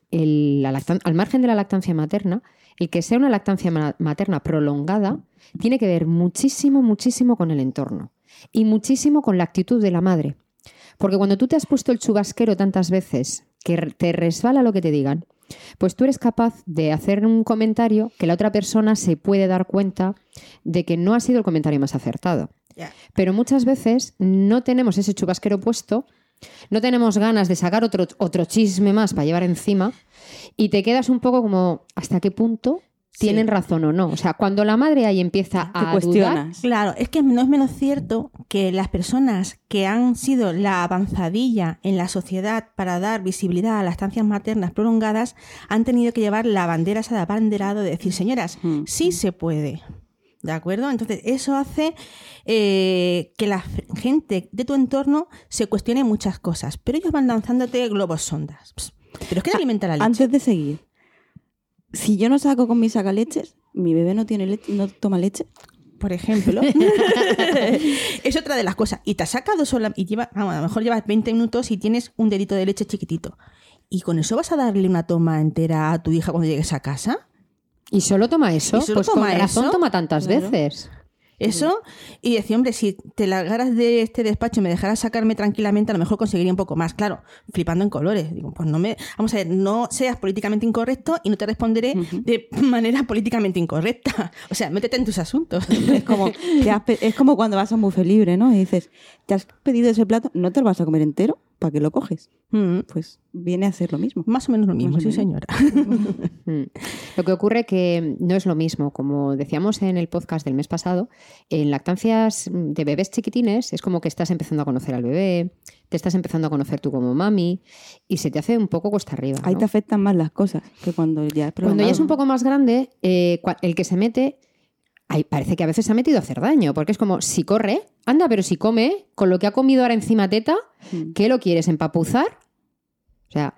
al margen de la lactancia materna, el que sea una lactancia materna prolongada tiene que ver muchísimo, muchísimo con el entorno y muchísimo con la actitud de la madre. Porque cuando tú te has puesto el chubasquero tantas veces que te resbala lo que te digan, pues tú eres capaz de hacer un comentario que la otra persona se puede dar cuenta de que no ha sido el comentario más acertado. Ya. Pero muchas veces no tenemos ese chubasquero puesto, no tenemos ganas de sacar otro chisme más para llevar encima y te quedas un poco como, ¿hasta qué punto tienen razón o no? O sea, cuando la madre ahí empieza Te a dudar, cuestionas. Claro, es que no es menos cierto que las personas que han sido la avanzadilla en la sociedad para dar visibilidad a las lactancias maternas prolongadas han tenido que llevar la bandera esa de abanderado de decir, señoras, sí se puede. ¿De acuerdo? Entonces, eso hace que la gente de tu entorno se cuestione muchas cosas, pero ellos van lanzándote globos sondas. Pero es que no alimenta la leche. Antes de seguir, si yo no saco con mis sacaleches, mi bebé no tiene leche, no toma leche. Por ejemplo. Es otra de las cosas. Y te has sacado sola y a lo mejor llevas 20 minutos y tienes un dedito de leche chiquitito. ¿Y con eso vas a darle una toma entera a tu hija cuando llegues a casa? ¿Y solo toma eso? ¿Y solo Pues toma con razón eso? toma tantas Claro. veces. Eso, y decir, hombre, si te largaras de este despacho y me dejaras sacarme tranquilamente, a lo mejor conseguiría un poco más. Claro, flipando en colores. Digo, pues vamos a ver, no seas políticamente incorrecto y no te responderé de manera políticamente incorrecta. O sea, métete en tus asuntos. Es como, es como cuando vas a un buffet libre, ¿no? Y dices, ¿te has pedido ese plato? ¿No te lo vas a comer entero? ¿Para qué lo coges? Pues viene a ser lo mismo. Más o menos lo mismo, Más o sí, menos. señora. Lo que ocurre que no es lo mismo. Como decíamos en el podcast del mes pasado, en lactancias de bebés chiquitines es como que estás empezando a conocer al bebé, te estás empezando a conocer tú como mami y se te hace un poco cuesta arriba, ¿no? Ahí te afectan más las cosas que cuando ya es Cuando ya es un prolongado. poco más grande, el que se mete, parece que a veces se ha metido a hacer daño, porque es como, si corre, anda, pero si come, con lo que ha comido ahora encima teta, ¿qué lo quieres, empapuzar? O sea,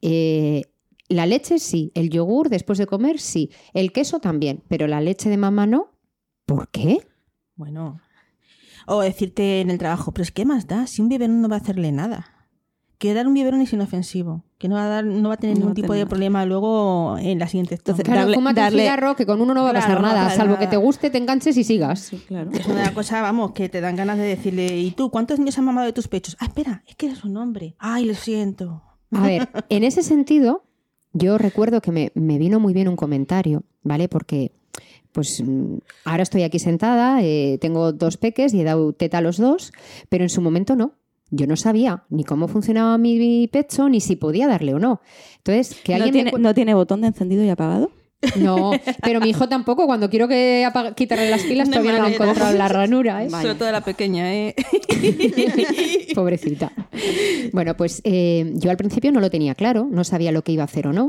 la leche sí, el yogur después de comer sí, el queso también, pero la leche de mamá no. ¿Por qué? Bueno. O decirte en el trabajo, pero es que más da, si un biberón no va a hacerle nada. Que dar un biberón es inofensivo, que no va a tener ningún tipo de problema luego en la siguiente Entonces, Claro, fúmate un cigarro que con uno no va a pasar Claro, no va a nada, pasar salvo nada. que te guste, te enganches y sigas. Sí, claro. Es una cosa, vamos, que te dan ganas de decirle, ¿y tú cuántos niños han mamado de tus pechos? Ah, espera, es que eres un hombre. Ay, lo siento. A ver, en ese sentido, yo recuerdo que me vino muy bien un comentario, ¿vale? Porque pues ahora estoy aquí sentada, tengo 2 peques y he dado teta a los 2, pero en su momento no. Yo no sabía ni cómo funcionaba mi pecho, ni si podía darle o no. Entonces, que alguien ¿No tiene botón de encendido y apagado? No, pero mi hijo tampoco. Cuando quiero quitarle las pilas, No todavía no he manera. encontrado la ranura, ¿eh? Vaya. Sobre todo la pequeña, ¿eh? Pobrecita. Bueno, pues yo al principio no lo tenía claro, no sabía lo que iba a hacer o no,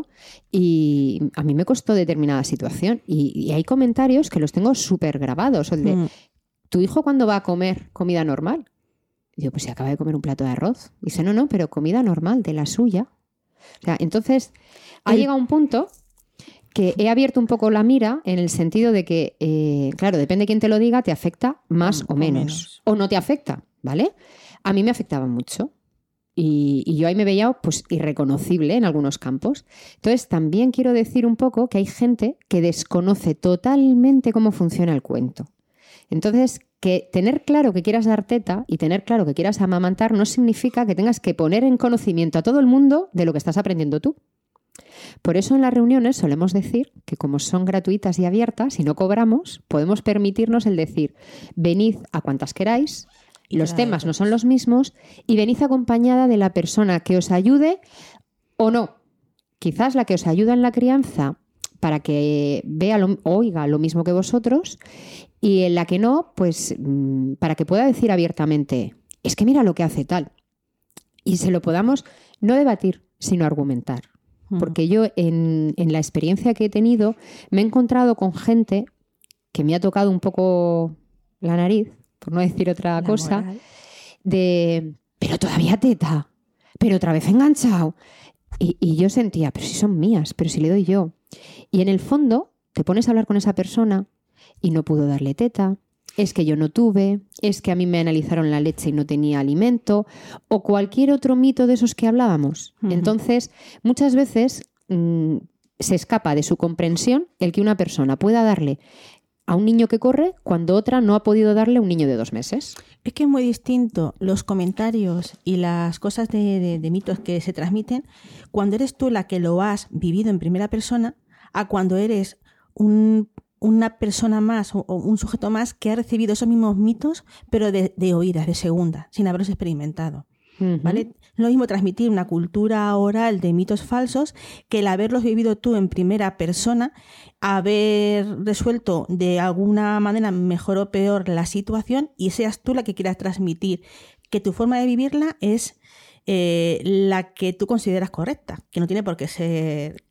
y a mí me costó determinada situación. Y hay comentarios que los tengo súper grabados. El de, ¿tu hijo cuándo va a comer comida normal? Y digo, pues si acaba de comer un plato de arroz. Y dice, no, pero comida normal, de la suya. O sea, entonces ha llegado un punto que he abierto un poco la mira en el sentido de que, claro, depende de quién te lo diga, te afecta más o menos. O no te afecta, ¿vale? A mí me afectaba mucho. Y yo ahí me veía pues irreconocible en algunos campos. Entonces también quiero decir un poco que hay gente que desconoce totalmente cómo funciona el cuento. Entonces, que tener claro que quieras dar teta y tener claro que quieras amamantar no significa que tengas que poner en conocimiento a todo el mundo de lo que estás aprendiendo tú. Por eso en las reuniones solemos decir que como son gratuitas y abiertas y no cobramos, podemos permitirnos el decir, venid a cuantas queráis, los temas no son los mismos y venid acompañada de la persona que os ayude o no. Quizás la que os ayuda en la crianza para que vea oiga lo mismo que vosotros y en la que no, pues para que pueda decir abiertamente, es que mira lo que hace tal. Y se lo podamos no debatir, sino argumentar. Porque yo en la experiencia que he tenido me he encontrado con gente que me ha tocado un poco la nariz, por no decir otra cosa, de, pero todavía teta, pero otra vez enganchado. Y yo sentía, pero si son mías, pero si le doy yo. Y en el fondo te pones a hablar con esa persona y no pudo darle teta, es que yo no tuve, es que a mí me analizaron la leche y no tenía alimento, o cualquier otro mito de esos que hablábamos. Entonces, muchas veces se escapa de su comprensión el que una persona pueda darle a un niño que corre cuando otra no ha podido darle a un niño de 2 meses. Es que es muy distinto los comentarios y las cosas de mitos que se transmiten cuando eres tú la que lo has vivido en primera persona a cuando eres una persona más o un sujeto más que ha recibido esos mismos mitos pero de oídas, de segunda, sin haberlos experimentado. ¿Vale? Lo mismo transmitir una cultura oral de mitos falsos que el haberlos vivido tú en primera persona, haber resuelto de alguna manera mejor o peor la situación y seas tú la que quieras transmitir que tu forma de vivirla es la que tú consideras correcta, que no tiene por qué ser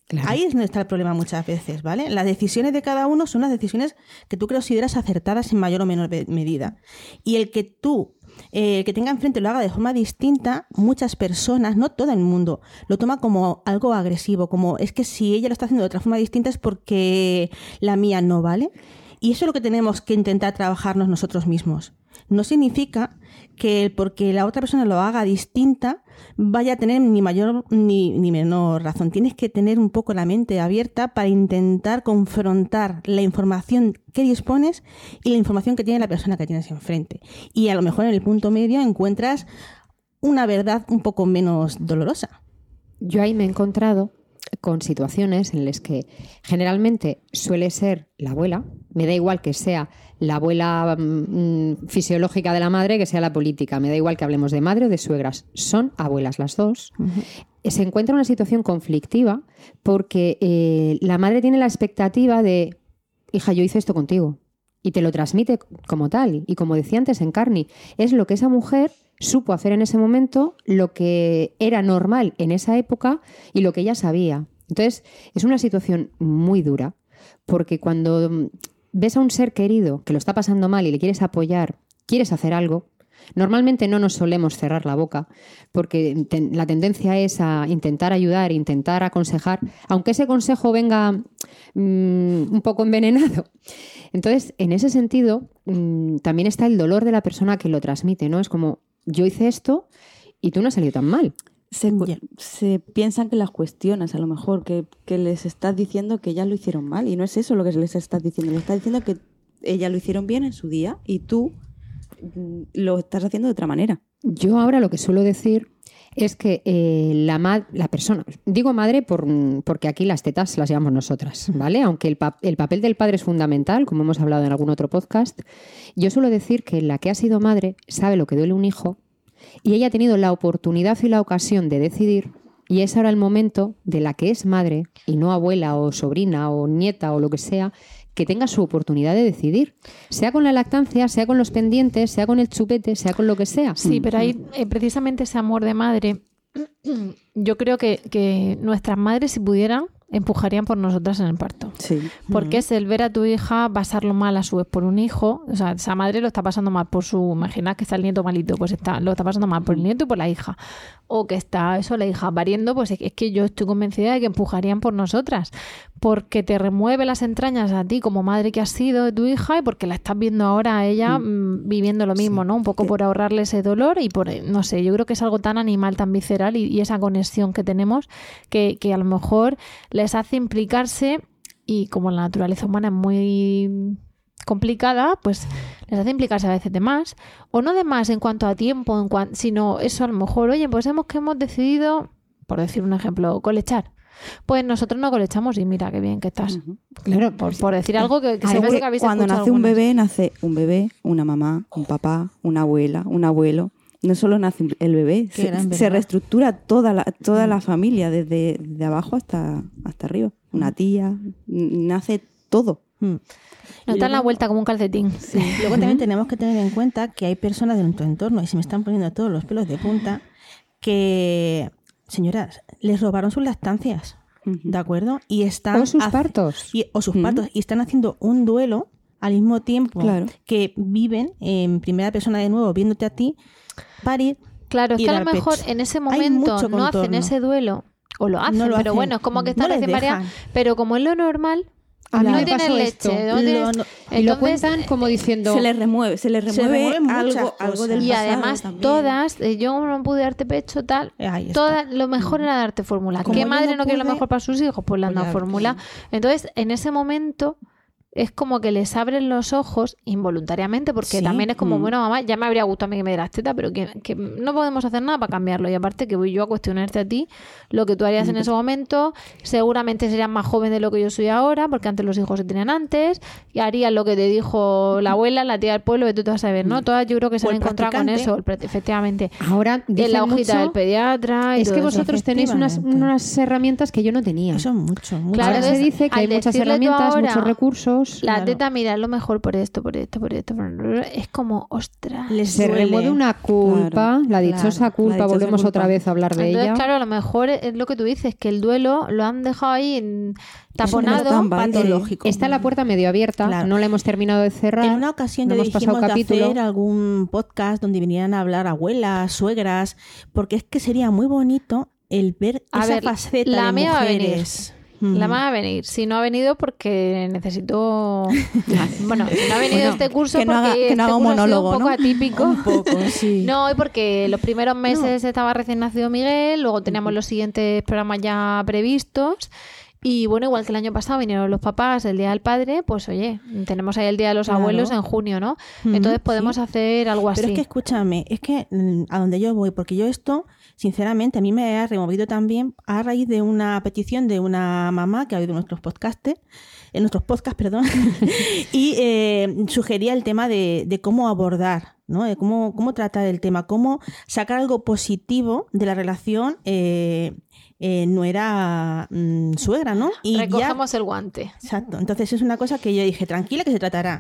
Claro. Ahí es donde está el problema muchas veces, ¿vale? Las decisiones de cada uno son las decisiones que tú consideras acertadas en mayor o menor medida. Y el que tú, que tenga enfrente lo haga de forma distinta, muchas personas, no todo el mundo, lo toma como algo agresivo, como es que si ella lo está haciendo de otra forma distinta es porque la mía no vale. Y eso es lo que tenemos que intentar trabajarnos nosotros mismos. No significa que porque la otra persona lo haga distinta vaya a tener ni mayor ni menor razón. Tienes que tener un poco la mente abierta para intentar confrontar la información que dispones y la información que tiene la persona que tienes enfrente. Y a lo mejor en el punto medio encuentras una verdad un poco menos dolorosa. Yo ahí me he encontrado con situaciones en las que generalmente suele ser la abuela, me da igual que sea la abuela fisiológica de la madre, que sea la política, me da igual que hablemos de madre o de suegras, son abuelas las dos. Se encuentra una situación conflictiva porque la madre tiene la expectativa de, hija, yo hice esto contigo, y te lo transmite como tal, y como decía antes Encarni, es lo que esa mujer supo hacer en ese momento, lo que era normal en esa época y lo que ella sabía. Entonces, es una situación muy dura, porque cuando ves a un ser querido que lo está pasando mal y le quieres apoyar, quieres hacer algo, normalmente no nos solemos cerrar la boca, porque la tendencia es a intentar ayudar, intentar aconsejar, aunque ese consejo venga un poco envenenado. Entonces, en ese sentido, también está el dolor de la persona que lo transmite, ¿no? Es como, yo hice esto y tú no has salido tan mal. Se piensan que las cuestionas, a lo mejor, que les estás diciendo que ellas lo hicieron mal, y no es eso lo que les estás diciendo. Les estás diciendo que ellas lo hicieron bien en su día y tú lo estás haciendo de otra manera. Yo ahora lo que suelo decir es que la persona, digo madre porque aquí las tetas las llevamos nosotras, ¿vale? Aunque el papel del padre es fundamental, como hemos hablado en algún otro podcast, yo suelo decir que la que ha sido madre sabe lo que duele un hijo y ella ha tenido la oportunidad y la ocasión de decidir, y es ahora el momento de la que es madre y no abuela o sobrina o nieta o lo que sea, que tenga su oportunidad de decidir, sea con la lactancia, sea con los pendientes, sea con el chupete, sea con lo que sea. Sí, pero ahí precisamente ese amor de madre, yo creo que nuestras madres, si pudieran, empujarían por nosotras en el parto. Sí. Porque es el ver a tu hija pasarlo mal a su vez por un hijo. O sea, esa madre lo está pasando mal por su... Imaginad que está el nieto malito, pues lo está pasando mal por el nieto y por la hija. O que está la hija pariendo, pues es que yo estoy convencida de que empujarían por nosotras. Porque te remueve las entrañas a ti como madre que has sido de tu hija y porque la estás viendo ahora a ella viviendo lo mismo, ¿no? Un poco por ahorrarle ese dolor y por, no sé, yo creo que es algo tan animal, tan visceral y esa conexión que tenemos que a lo mejor les hace implicarse, y como la naturaleza humana es muy complicada, pues les hace implicarse a veces de más, o no de más en cuanto a tiempo, sino eso a lo mejor, oye, pues hemos decidido, por decir un ejemplo, colechar. Pues nosotros no colechamos y mira qué bien que estás. Claro, por decir algo que seguro que habéis cuando escuchado nace un algunas. bebé, nace un bebé, una mamá, un papá, una abuela, un abuelo. No solo nace el bebé, se reestructura toda la familia, desde abajo hasta arriba. Una tía, nace todo. Nos dan la vuelta como un calcetín. Sí. Luego también tenemos que tener en cuenta que hay personas de nuestro entorno, y se me están poniendo todos los pelos de punta, que, señoras, les robaron sus lactancias, ¿de acuerdo? Y están o sus partos. O sus partos. Y están haciendo un duelo al mismo tiempo que viven en primera persona de nuevo, viéndote a ti parir. Claro, es y que a dar lo mejor pecho. en ese Hay momento mucho no hacen contorno. ese duelo, o lo hacen, No lo pero hacen. bueno, es como que están No les recién paridas, dejan. pero como es lo normal, A mí no me tienes pasó leche, esto. no tienes... Y lo Entonces, cuentan como diciendo... Se les remueve muchas algo cosas. del y pasado además también. todas, yo no pude darte pecho, tal, Ahí está. todas, lo mejor era darte fórmula. Como ¿Qué yo madre no no quiere lo pude, mejor para sus hijos? Pues le han pues dado ya, fórmula. Entonces, en ese momento... es como que les abren los ojos involuntariamente, porque Sí. también es como, bueno, mamá, ya me habría gustado a mí que me dieras teta, pero que no podemos hacer nada para cambiarlo. Y aparte que voy yo a cuestionarte a ti lo que tú harías en ese momento. Seguramente serías más joven de lo que yo soy ahora, porque antes los hijos se tenían antes, y harías lo que te dijo la abuela, la tía del pueblo, que tú te vas a ver, ¿no? Todas yo creo que se O han el encontrado con practicante. eso, efectivamente. Ahora En dicen la hojita mucho, del pediatra y es todo que eso. vosotros tenéis Efectivamente. unas herramientas que yo no tenía. Eso es mucho, mucho. Claro, Ahora se entonces, dice que hay al muchas decirle tú herramientas, ahora- muchos recursos hijos. La teta, mira, es lo mejor por esto. Es como, ostras. Se remueve una culpa, la dichosa culpa, volvemos otra vez a hablar de Entonces, ella. claro, a lo mejor es lo que tú dices, que el duelo lo han dejado ahí taponado. Patológico. Está la puerta medio abierta, Claro. no la hemos terminado de cerrar. En una ocasión no le hemos pasado dijimos de capítulo. hacer algún podcast donde vinieran a hablar abuelas, suegras, porque es que sería muy bonito el ver esa faceta la de mía va a venir. mujeres. La más va a venir. Si no ha venido porque necesito... Bueno, si no ha venido este curso que no haga- porque que no haga este un curso ha sido monólogo, un poco ¿no? atípico. Un poco, sí. No, y porque los primeros meses estaba recién nacido Miguel, luego teníamos los siguientes programas ya previstos. Y bueno, igual que el año pasado vinieron los papás el Día del Padre, pues oye, tenemos ahí el Día de los Claro. Abuelos en junio, ¿no? Entonces podemos sí. hacer algo así. Pero es que escúchame, es que a donde yo voy, porque yo esto, sinceramente, a mí me ha removido también a raíz de una petición de una mamá que ha oído nuestros podcasts, y sugería el tema de cómo abordar, ¿no? De cómo tratar el tema, cómo sacar algo positivo de la relación nuera suegra, ¿no? Y recojamos el guante. Exacto. Entonces es una cosa que yo dije, tranquila que se tratará.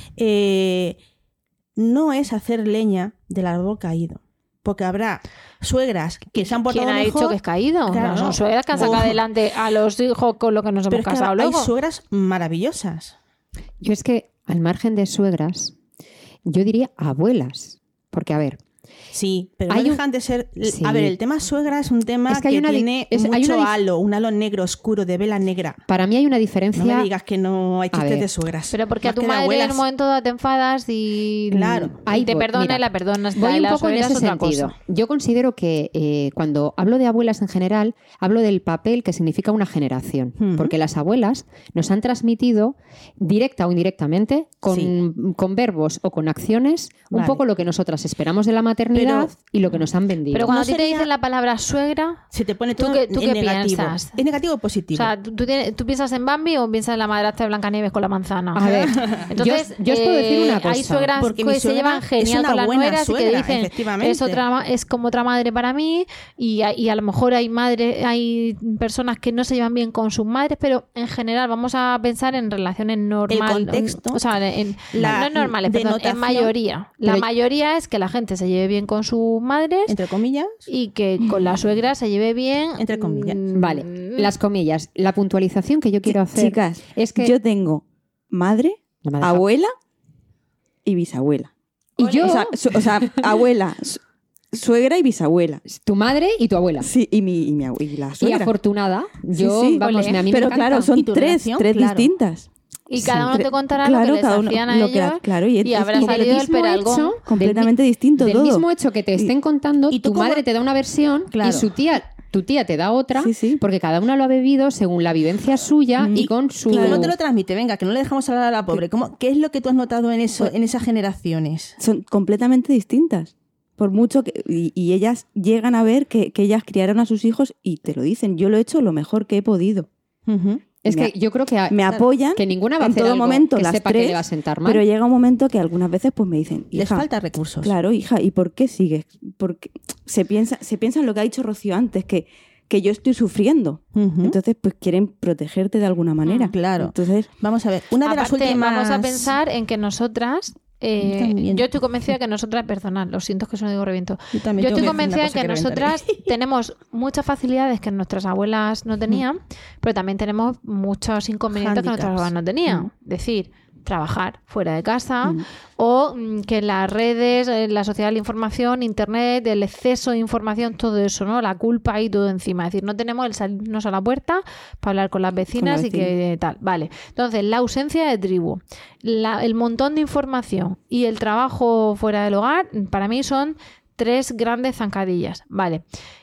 No es hacer leña del árbol caído. Porque habrá suegras que se han portado ¿Quién ha mejor. dicho que es caído? Claro, No, son no. suegras que han sacado adelante a los hijos con lo que nos Pero hemos es que casado hay luego. suegras maravillosas. Yo es que, al margen de suegras, yo diría abuelas. Porque, a ver, Sí, pero Hay no un- dejan de ser... Sí. A ver, el tema suegra es un tema Es que hay que una di- tiene es- hay mucho una dif- halo, un halo negro oscuro de vela negra. para mí hay una No diferencia. me digas que no hay A chistes ver. de suegras. Pero porque a Más tu que de madre en abuelas. un momento dado te enfadas y Claro. y Ahí te voy. perdona Mira, y la perdonas. Voy un La poco en suegra ese es otra sentido. cosa. Yo considero que cuando hablo de abuelas en general, hablo del papel que significa una generación. Ujú. Porque las abuelas nos han transmitido, directa o indirectamente, con, Sí. con verbos o con acciones, un Vale. poco lo que nosotras esperamos de la maternidad Pero- y lo que nos han vendido. Pero cuando No a ti te sería- dicen la palabra suegra, Se te pone ¿Tú todo qué- tú en qué negativo. piensas? ¿Es negativo o o positivo? sea, ¿tú piensas en Bambi o piensas en la madrastra de Blancanieves con la manzana? A ver, Entonces, yo os puedo decir una cosa. hay suegras Porque mi que se suegra llevan es genial una con las buena nueras y suegra, que dicen efectivamente. es como otra madre para mí y a lo mejor hay personas que no se llevan bien con sus madres, pero en general vamos a pensar en relaciones normales. contexto, O sea, no normales, perdón, en denotación, mayoría. La pero- mayoría es que la gente se lleve bien con sus madres Entre comillas. y que con la suegra se lleve bien. Entre comillas. Vale, las comillas. La puntualización que yo quiero hacer Chicas, es que yo tengo madre, No me ha dejado. abuela y bisabuela. y yo, O sea, abuela, suegra y bisabuela. tu madre y tu abuela. Sí, y la Y suegra. afortunada, yo, Sí, sí. vamos, Ole. a mí Pero me encanta. claro, son ¿Y tu tres relación? distintas. Y cada Sí. uno te contará lo Claro, que les cada uno- hacían a lo que ellos claro, y habrá Y del salido el mismo peralgón. hecho, Completamente distinto del todo. mismo hecho que te estén contando, ¿Y tú tu cómo- madre te da una versión Claro. y tu tía te da otra, Sí, sí. porque cada una lo ha bebido según la vivencia suya y con su... ¿Y cómo te lo transmite? Venga, que no le dejamos hablar a la pobre. ¿Qué es lo que tú has notado en eso, en esas generaciones? Son completamente distintas. Por mucho que. Y ellas llegan a ver que ellas criaron a sus hijos y te lo dicen. Yo lo he hecho lo mejor que he podido. Ujú. Es me- que yo creo que, Me apoyan que ninguna va a en hacer todo algo momento que las sepa tres, que le va a sentar mal. pero llega un momento que algunas veces pues me dicen, Les hija, falta recursos. claro, hija, ¿y por qué sigues? Porque se piensa en lo que ha dicho Rocío antes, que yo estoy sufriendo. Ujú. Entonces, pues quieren protegerte de alguna manera. Claro. Entonces, Vamos a ver. Una de las Aparte, últimas... vamos a pensar en que nosotras... También. yo estoy convencida que nosotras, personal, lo siento que eso no digo reviento. Yo también Yo tengo estoy que decir una convencida de cosa que reventaré. nosotras tenemos muchas facilidades que nuestras abuelas no tenían, pero también tenemos muchos inconvenientes que nuestras Handicaps. abuelas no tenían. Es decir, trabajar fuera de casa o que las redes, la sociedad de la información, internet, el exceso de información, todo eso, ¿no? La culpa y todo encima. Es decir, no tenemos el salirnos a la puerta para hablar con las vecinas y que tal. Vale. Entonces, la ausencia de tribu, el montón de información y el trabajo fuera del hogar, para mí son tres grandes zancadillas. Vale.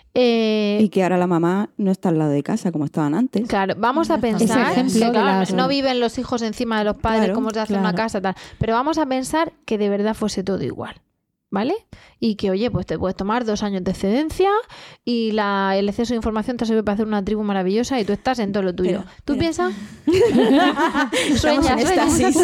y que ahora la mamá no está al lado de casa como estaban antes. Claro, vamos a pensar ejemplo que, de claro, las- no viven los hijos encima de los padres Claro, como se hace en una claro. casa, tal, pero vamos a pensar que de verdad fuese todo igual, ¿vale? Y que, oye, pues te puedes tomar 2 años de excedencia y el exceso de información te sirve para hacer una tribu maravillosa y tú estás en todo lo tuyo. Pero, ¿Tú pero- piensas? Estamos en éxtasis.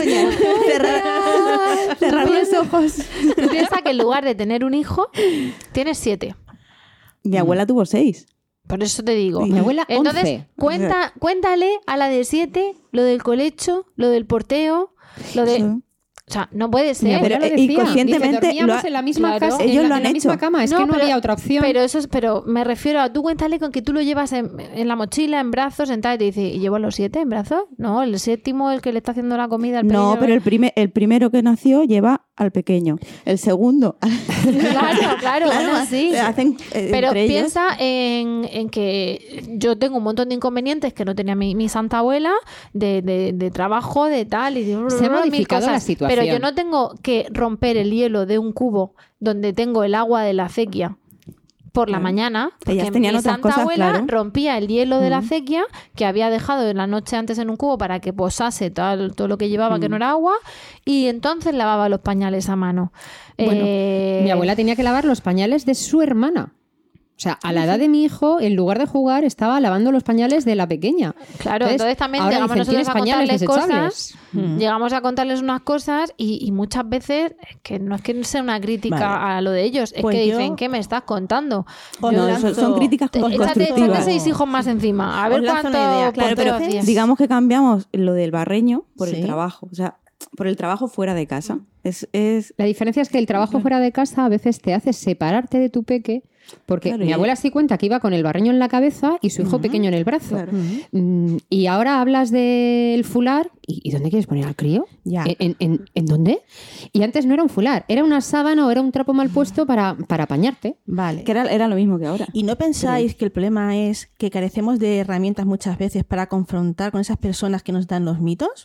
Cerrar los ojos. Tú piensas que en lugar de tener un hijo, tienes 7. Mi abuela tuvo 6. Por eso te digo. Mi abuela, Entonces, 11. Cuéntale a la de 7 lo del colecho, lo del porteo, lo de... Sí. O sea, no puede Mi ser. abuela lo y decía. conscientemente Dice, dormíamos lo ha- en la misma claro. casa, Ellos en lo la, han en la misma hecho. cama, es que no pero- había otra opción. Pero me refiero a tú cuéntale con que tú lo llevas en la mochila, en brazos, sentado y te dice, ¿y llevo los 7 en brazos? No, el séptimo, el que le está haciendo la comida al No, pequeño. pero el primero que nació lleva al pequeño. El segundo. Claro, aún así. Hacen, Pero entre ellos. piensa en que yo tengo un montón de inconvenientes que no tenía mi santa abuela, de trabajo, de tal, y de Se ha mil modificado cosas. la situación. Pero yo no tengo que romper el hielo de un cubo donde tengo el agua de la acequia por la Claro. mañana, porque Ellas tenían mi otras santa cosas, abuela claro. rompía el hielo de la acequia que había dejado la noche antes en un cubo para que posase todo lo que llevaba que no era agua, y entonces lavaba los pañales a mano. Bueno, mi abuela tenía que lavar los pañales de su hermana. O sea, a la edad de mi hijo, en lugar de jugar, estaba lavando los pañales de la pequeña. Claro, entonces también ahora llegamos dicen, nosotros a "¿Tienes pañales contarles desechables?". cosas, llegamos a contarles unas cosas y muchas veces que no es que sea una crítica Vale. a lo de ellos, es Pues que yo- dicen, ¿qué me estás contando? Os No, lanzo- son críticas Échate constructivas. 6 hijos más encima, a ver Os lanzo cuánto una idea. Claro, portero pero hacías. digamos que cambiamos lo del barreño por Sí. el trabajo. O sea, por el trabajo fuera de casa. Es La diferencia es que el trabajo fuera de casa a veces te hace separarte de tu peque, porque Claro, mi y- abuela sí cuenta que iba con el barreño en la cabeza y su hijo pequeño en el brazo. Claro. Y ahora hablas del fular. ¿Y dónde quieres poner al crío? Ya. ¿En dónde? Y antes no era un fular, era una sábana o era un trapo mal puesto para apañarte. Vale. que era lo mismo que ahora. ¿Y no pensáis que el problema es que carecemos de herramientas muchas veces para confrontar con esas personas que nos dan los mitos?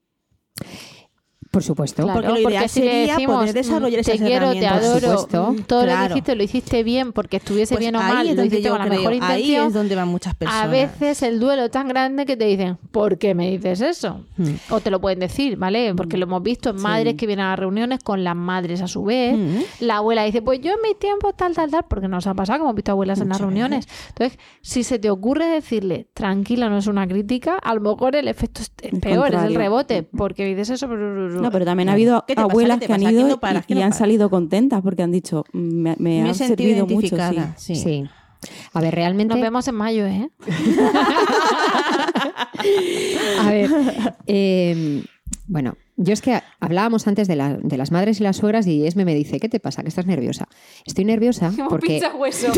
Por supuesto. Claro, Porque lo ideal si le sería poder desarrollar te esas quiero, te herramientas. adoro, Por supuesto. todo Claro. lo hiciste bien porque estuviese Pues bien o ahí mal, es lo donde hiciste yo con la creo, mejor ahí intención. es donde van muchas personas. A veces el duelo es tan grande que te dicen, ¿por qué me dices eso? O te lo pueden decir, ¿vale? Porque lo hemos visto en madres que vienen a las reuniones con las madres a su vez. La abuela dice, pues yo en mis tiempos tal, porque nos ha pasado que hemos visto abuelas en las reuniones. Entonces, si se te ocurre decirle, tranquila, no es una crítica, a lo mejor el efecto es peor, es el contrario. rebote, porque dices eso. No, pero también ha habido ¿Qué te pasa? abuelas ¿Qué te que han pasa? ido ¿Qué no paras? ¿Qué y no han paras? salido contentas porque han dicho, me Me ha he sentido servido mucho. Sí. identificada. Sí. Sí. A ver, realmente. Nos vemos en mayo, ¿eh? A ver, bueno, yo es que hablábamos antes de las madres y las suegras y Esme me dice, ¿qué te pasa? ¿Que estás nerviosa? Estoy nerviosa porque... hueso.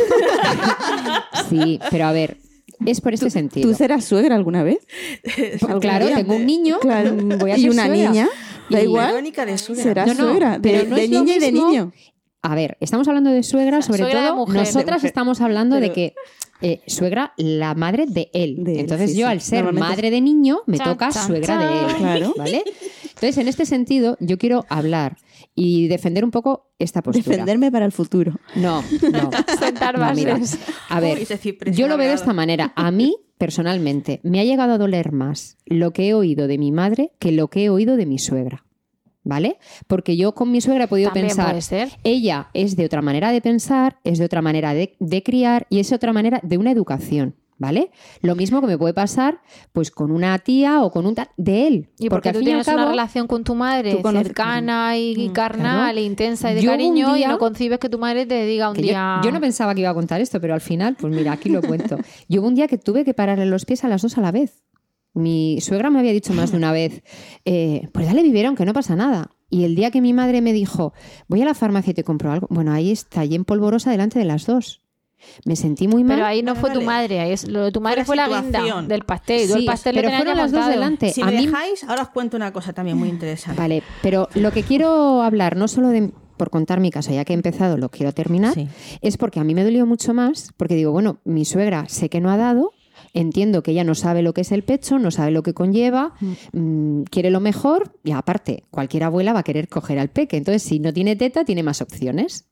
Sí, pero a ver, es por este sentido. ¿Tú serás suegra alguna vez? Pues claro, tengo un niño, Claro. voy a Y ser una suegra. niña, da Y- igual. Verónica de suegra. Serás No, no, suegra, pero no de es lo niña y de mismo. niño. A ver, estamos hablando de suegra, sobre Suegra de todo mujer, de nosotras mujer. estamos hablando de Pero- que suegra, la madre de él. De él, Entonces sí, yo sí. al ser Normalmente madre de niño me Chan, toca chan, suegra de él. chan. Claro. ¿Vale? Entonces en este sentido yo quiero hablar y defender un poco esta postura. Defenderme para el futuro. No. Sentar No, mira, bases. a ver, Uy, ese ciprés yo lo veo de alargado. esta manera. A mí, personalmente, me ha llegado a doler más lo que he oído de mi madre que lo que he oído de mi suegra. ¿Vale? Porque yo con mi suegra he podido También pensar, puede ser. ella es de otra manera de pensar, es de otra manera de criar y es de otra manera de una educación. ¿Vale? Lo mismo que me puede pasar pues con una tía o con un tal de él. Y porque al tú fin y al tienes una cabo, relación con tu madre tú conoces- cercana y carnal, Claro. e intensa y de Yo hubo un cariño, y día- no concibes que tu madre te diga un que día... yo no pensaba que iba a contar esto, pero al final, pues mira, aquí lo cuento. Yo hubo un día que tuve que pararle los pies a las dos a la vez. Mi suegra me había dicho más de una vez, pues dale biberón, que no pasa nada. Y el día que mi madre me dijo, voy a la farmacia y te compro algo, bueno, ahí está, y en polvorosa delante de las dos. Me sentí muy mal. Pero ahí no Vale, fue tu vale. madre, ahí lo de tu madre fue Fue la la guinda situación. del pastel. Y tú el Sí, pastel pero lo tenías fueron ya las dos montado. delante. Si a me mí, dejáis, ahora os cuento una cosa también muy interesante. vale, pero lo que quiero hablar, no solo por contar mi caso, ya que he empezado, lo quiero terminar, Sí. es porque a mí me dolió mucho más, porque digo, bueno, mi suegra sé que no ha dado, entiendo que ella no sabe lo que es el pecho, no sabe lo que conlleva, quiere lo mejor y aparte, cualquier abuela va a querer coger al peque. Entonces, si no tiene teta, tiene más opciones.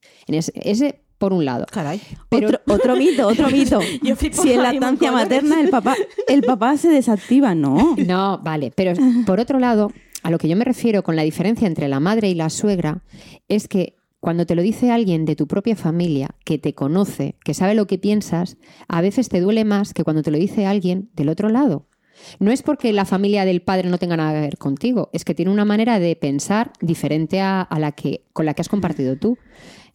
Ese por un lado. Caray. Pero- Otro mito. Yo fui por Si en ahí lactancia montones. materna el papá se desactiva, no. No, vale, pero por otro lado, a lo que yo me refiero con la diferencia entre la madre y la suegra es que cuando te lo dice alguien de tu propia familia, que te conoce, que sabe lo que piensas, a veces te duele más que cuando te lo dice alguien del otro lado. No es porque la familia del padre no tenga nada que ver contigo, es que tiene una manera de pensar diferente a la con la que has compartido tú.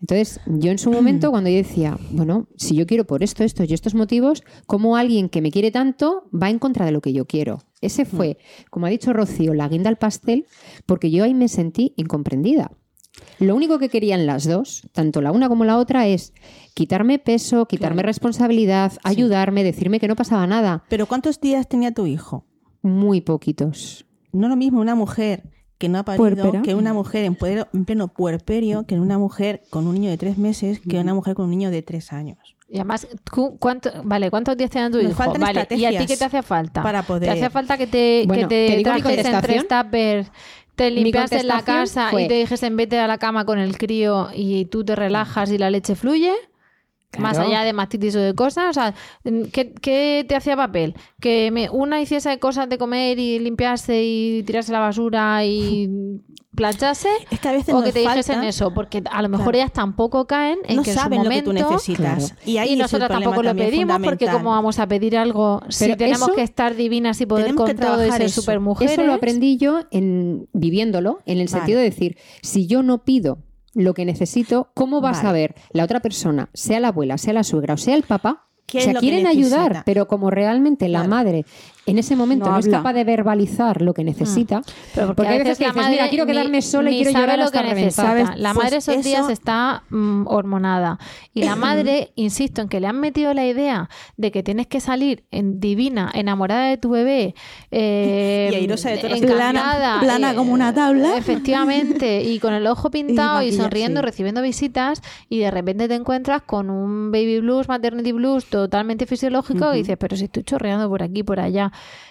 Entonces, yo en su momento, cuando yo decía, bueno, si yo quiero por esto y estos motivos, ¿cómo alguien que me quiere tanto va en contra de lo que yo quiero? Ese fue, como ha dicho Rocío, la guinda al pastel, porque yo ahí me sentí incomprendida. Lo único que querían las dos, tanto la una como la otra, es quitarme peso, quitarme responsabilidad, ayudarme, decirme que no pasaba nada. ¿Pero cuántos días tenía tu hijo? Muy poquitos. No lo mismo una mujer que no ha parido, Puérpera. que una mujer en pleno puerperio, que una mujer con un niño de 3 meses, que una mujer con un niño de 3 años. Y además, ¿cuántos días tenía tu Nos hijo? faltan ¿Y a ti estrategias qué te hacía falta? para poder- ¿Te hacía falta que te, Bueno, que ¿te te digo mi trajes en 3 contestación? tuppers, te limpiases la contestación casa fue- y te dijesen vete a la cama con el crío y tú te relajas y la leche fluye? Claro. Más allá de mastitis o de cosas, o sea, ¿qué te hacía papel? Que una hiciese cosas de comer y limpiarse y tirarse la basura y planchase, Es que a veces o nos que te dijesen falta- eso, porque a lo mejor Claro. ellas tampoco caen en No que en su saben lo que momento tú necesitas. Claro. Y ahí y es el nosotros problema tampoco lo también pedimos, porque fundamental. como vamos a pedir algo si Pero tenemos eso- que estar divinas y poder tenemos con que todo y trabajar ser eso. supermujeres. Eso lo aprendí yo viviéndolo, en el sentido de decir, si yo no pido lo que necesito, ¿cómo va a Vale. saber la otra persona, sea la abuela, sea la suegra o sea el papá? ¿Qué O es sea, lo que quieren necesita? ayudar, pero como realmente la Claro. madre en ese momento No no es habla. capaz de verbalizar lo que necesita, Pero porque hay veces que la dices, madre mira, quiero quedarme sola y ni quiero sabe llorar lo hasta que reventar. necesita. La Pues madre esos eso- días está hormonada. Y la madre, insisto, en que le han metido la idea de que tienes que salir divina, enamorada de tu bebé, Y airosa de todas las encantada, plana como una tabla. efectivamente, y con el ojo pintado y, maquillaje, sonriendo, sí. recibiendo visitas, y de repente te encuentras con un baby blues, maternity blues totalmente fisiológico y dices, pero si estoy chorreando por aquí, por allá,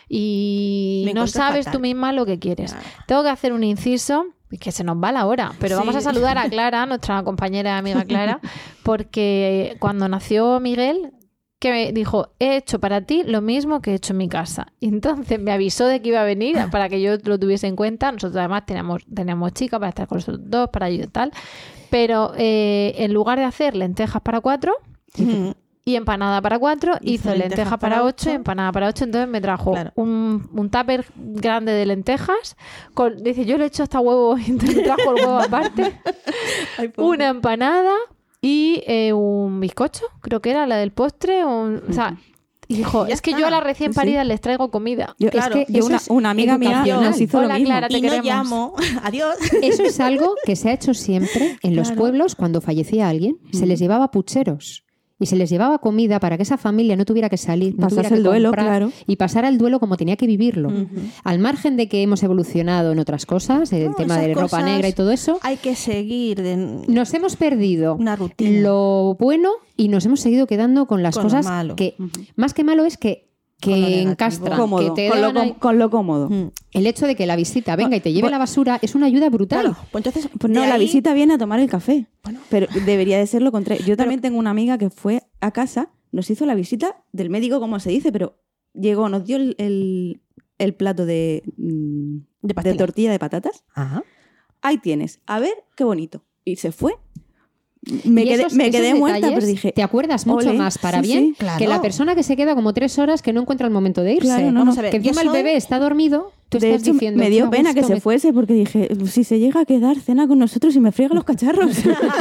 y Me no encuentro sabes fatal. tú misma lo que quieres. Claro. Tengo que hacer un inciso, que se nos va la hora, pero vamos Sí. a saludar a Clara, nuestra compañera y amiga Clara, porque cuando nació Miguel, que me dijo, he hecho para ti lo mismo que he hecho en mi casa. Y entonces me avisó de que iba a venir para que yo lo tuviese en cuenta. Nosotros además teníamos chicas para estar con nosotros dos, para ayudar y tal. Pero en lugar de hacer lentejas para 4 Ujú. y empanada para 4, hizo lentejas para 8 y empanada para 8. Entonces me trajo Claro. un tupper grande de lentejas. Dice, yo le he hecho hasta huevo y entonces me trajo el huevo aparte. Ay, pobre. Una empanada y un bizcocho, creo que era la del postre. O sea, y dijo, Ya es que está. yo a las recién Sí. paridas les traigo comida. Yo, Claro, es que yo eso una, es una amiga mía educacional. nos hizo Hola, lo mismo. Clara, te Y no queremos. llamo. Adiós. Eso es algo que se ha hecho siempre en los Claro. pueblos cuando fallecía alguien. Se les llevaba pucheros y se les llevaba comida para que esa familia no tuviera que salir, no Pasase tuviera que el duelo, comprar claro. y pasara el duelo como tenía que vivirlo. Al margen de que hemos evolucionado en otras cosas, el No, tema esas de ropa cosas negra y todo eso, Hay que seguir. nos hemos perdido Una rutina. lo bueno y nos hemos seguido quedando con las Con lo cosas malo. que, más que malo es que Con lo negativo. encastran, Cómodo, que te con lo, dan ahí- con lo cómodo. el hecho de que la visita venga y te lleve la basura es una ayuda brutal. Claro, pues entonces. Pues no, de la ahí- visita viene a tomar el café. Bueno. Pero debería de ser lo contrario. Yo también tengo una amiga que fue a casa, nos hizo la visita del médico, como se dice, pero llegó, nos dio el plato de pastel. tortilla de patatas. Ajá. Ahí tienes, a ver qué bonito. Y se fue. Me Y quedé, esos- me esos quedé muerta, detalles pero dije. te acuerdas mucho ole, más para sí, bien sí. Claro. que la persona que se queda como 3 horas que no encuentra el momento de irse. Claro, no, Vamos no. a ver, Que encima yo el soy- bebé está dormido, tú De estás hecho, diciendo... me dio "Qué a pena que gusto se me-". fuese porque dije, si se llega a quedar, cena con nosotros y me friega los cacharros.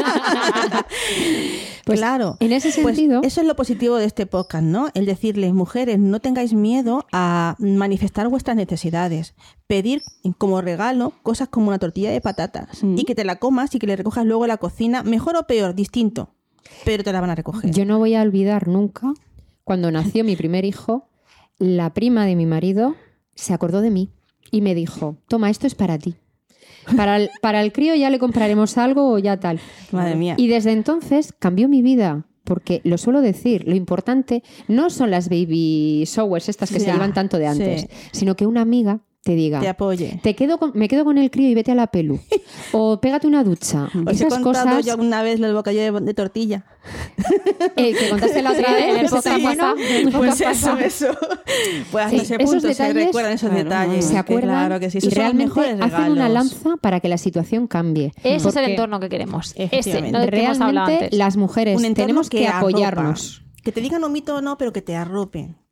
Pues, claro. en ese Pues sentido... eso es lo positivo de este podcast, ¿no? El decirles, mujeres, no tengáis miedo a manifestar vuestras necesidades. Pedir como regalo cosas como una tortilla de patatas y que te la comas y que le recojas luego en la cocina, mejor o peor, distinto, pero te la van a recoger. Yo no voy a olvidar nunca, cuando nació mi primer hijo, la prima de mi marido se acordó de mí y me dijo, toma, esto es para ti. Para el crío ya le compraremos algo o ya tal. Madre mía. Y desde entonces cambió mi vida. Porque lo suelo decir, lo importante no son las baby showers estas que se Ya, llevan tanto de antes, sí. sino que una amiga te diga, Te apoye. me quedo con el crío y vete a la pelu. O pégate una ducha. Os he Esas contado cosas yo una vez el bocadillo de tortilla. que contaste la otra Sí, vez, en el ese podcast bueno, pasado. En el podcast pasado. eso. Pues hasta Sí, ese esos punto se detalles, recuerdan esos claro, detalles. se que acuerdan Claro que sí, y esos son los realmente mejores hacen una regalos. lanza para que la situación cambie. Ese es el Porque entorno que queremos. Ese, Efectivamente. no del que hemos hablado realmente antes. las mujeres Un entorno tenemos que arropa. apoyarnos. Que te digan omito o no, pero que te arropen.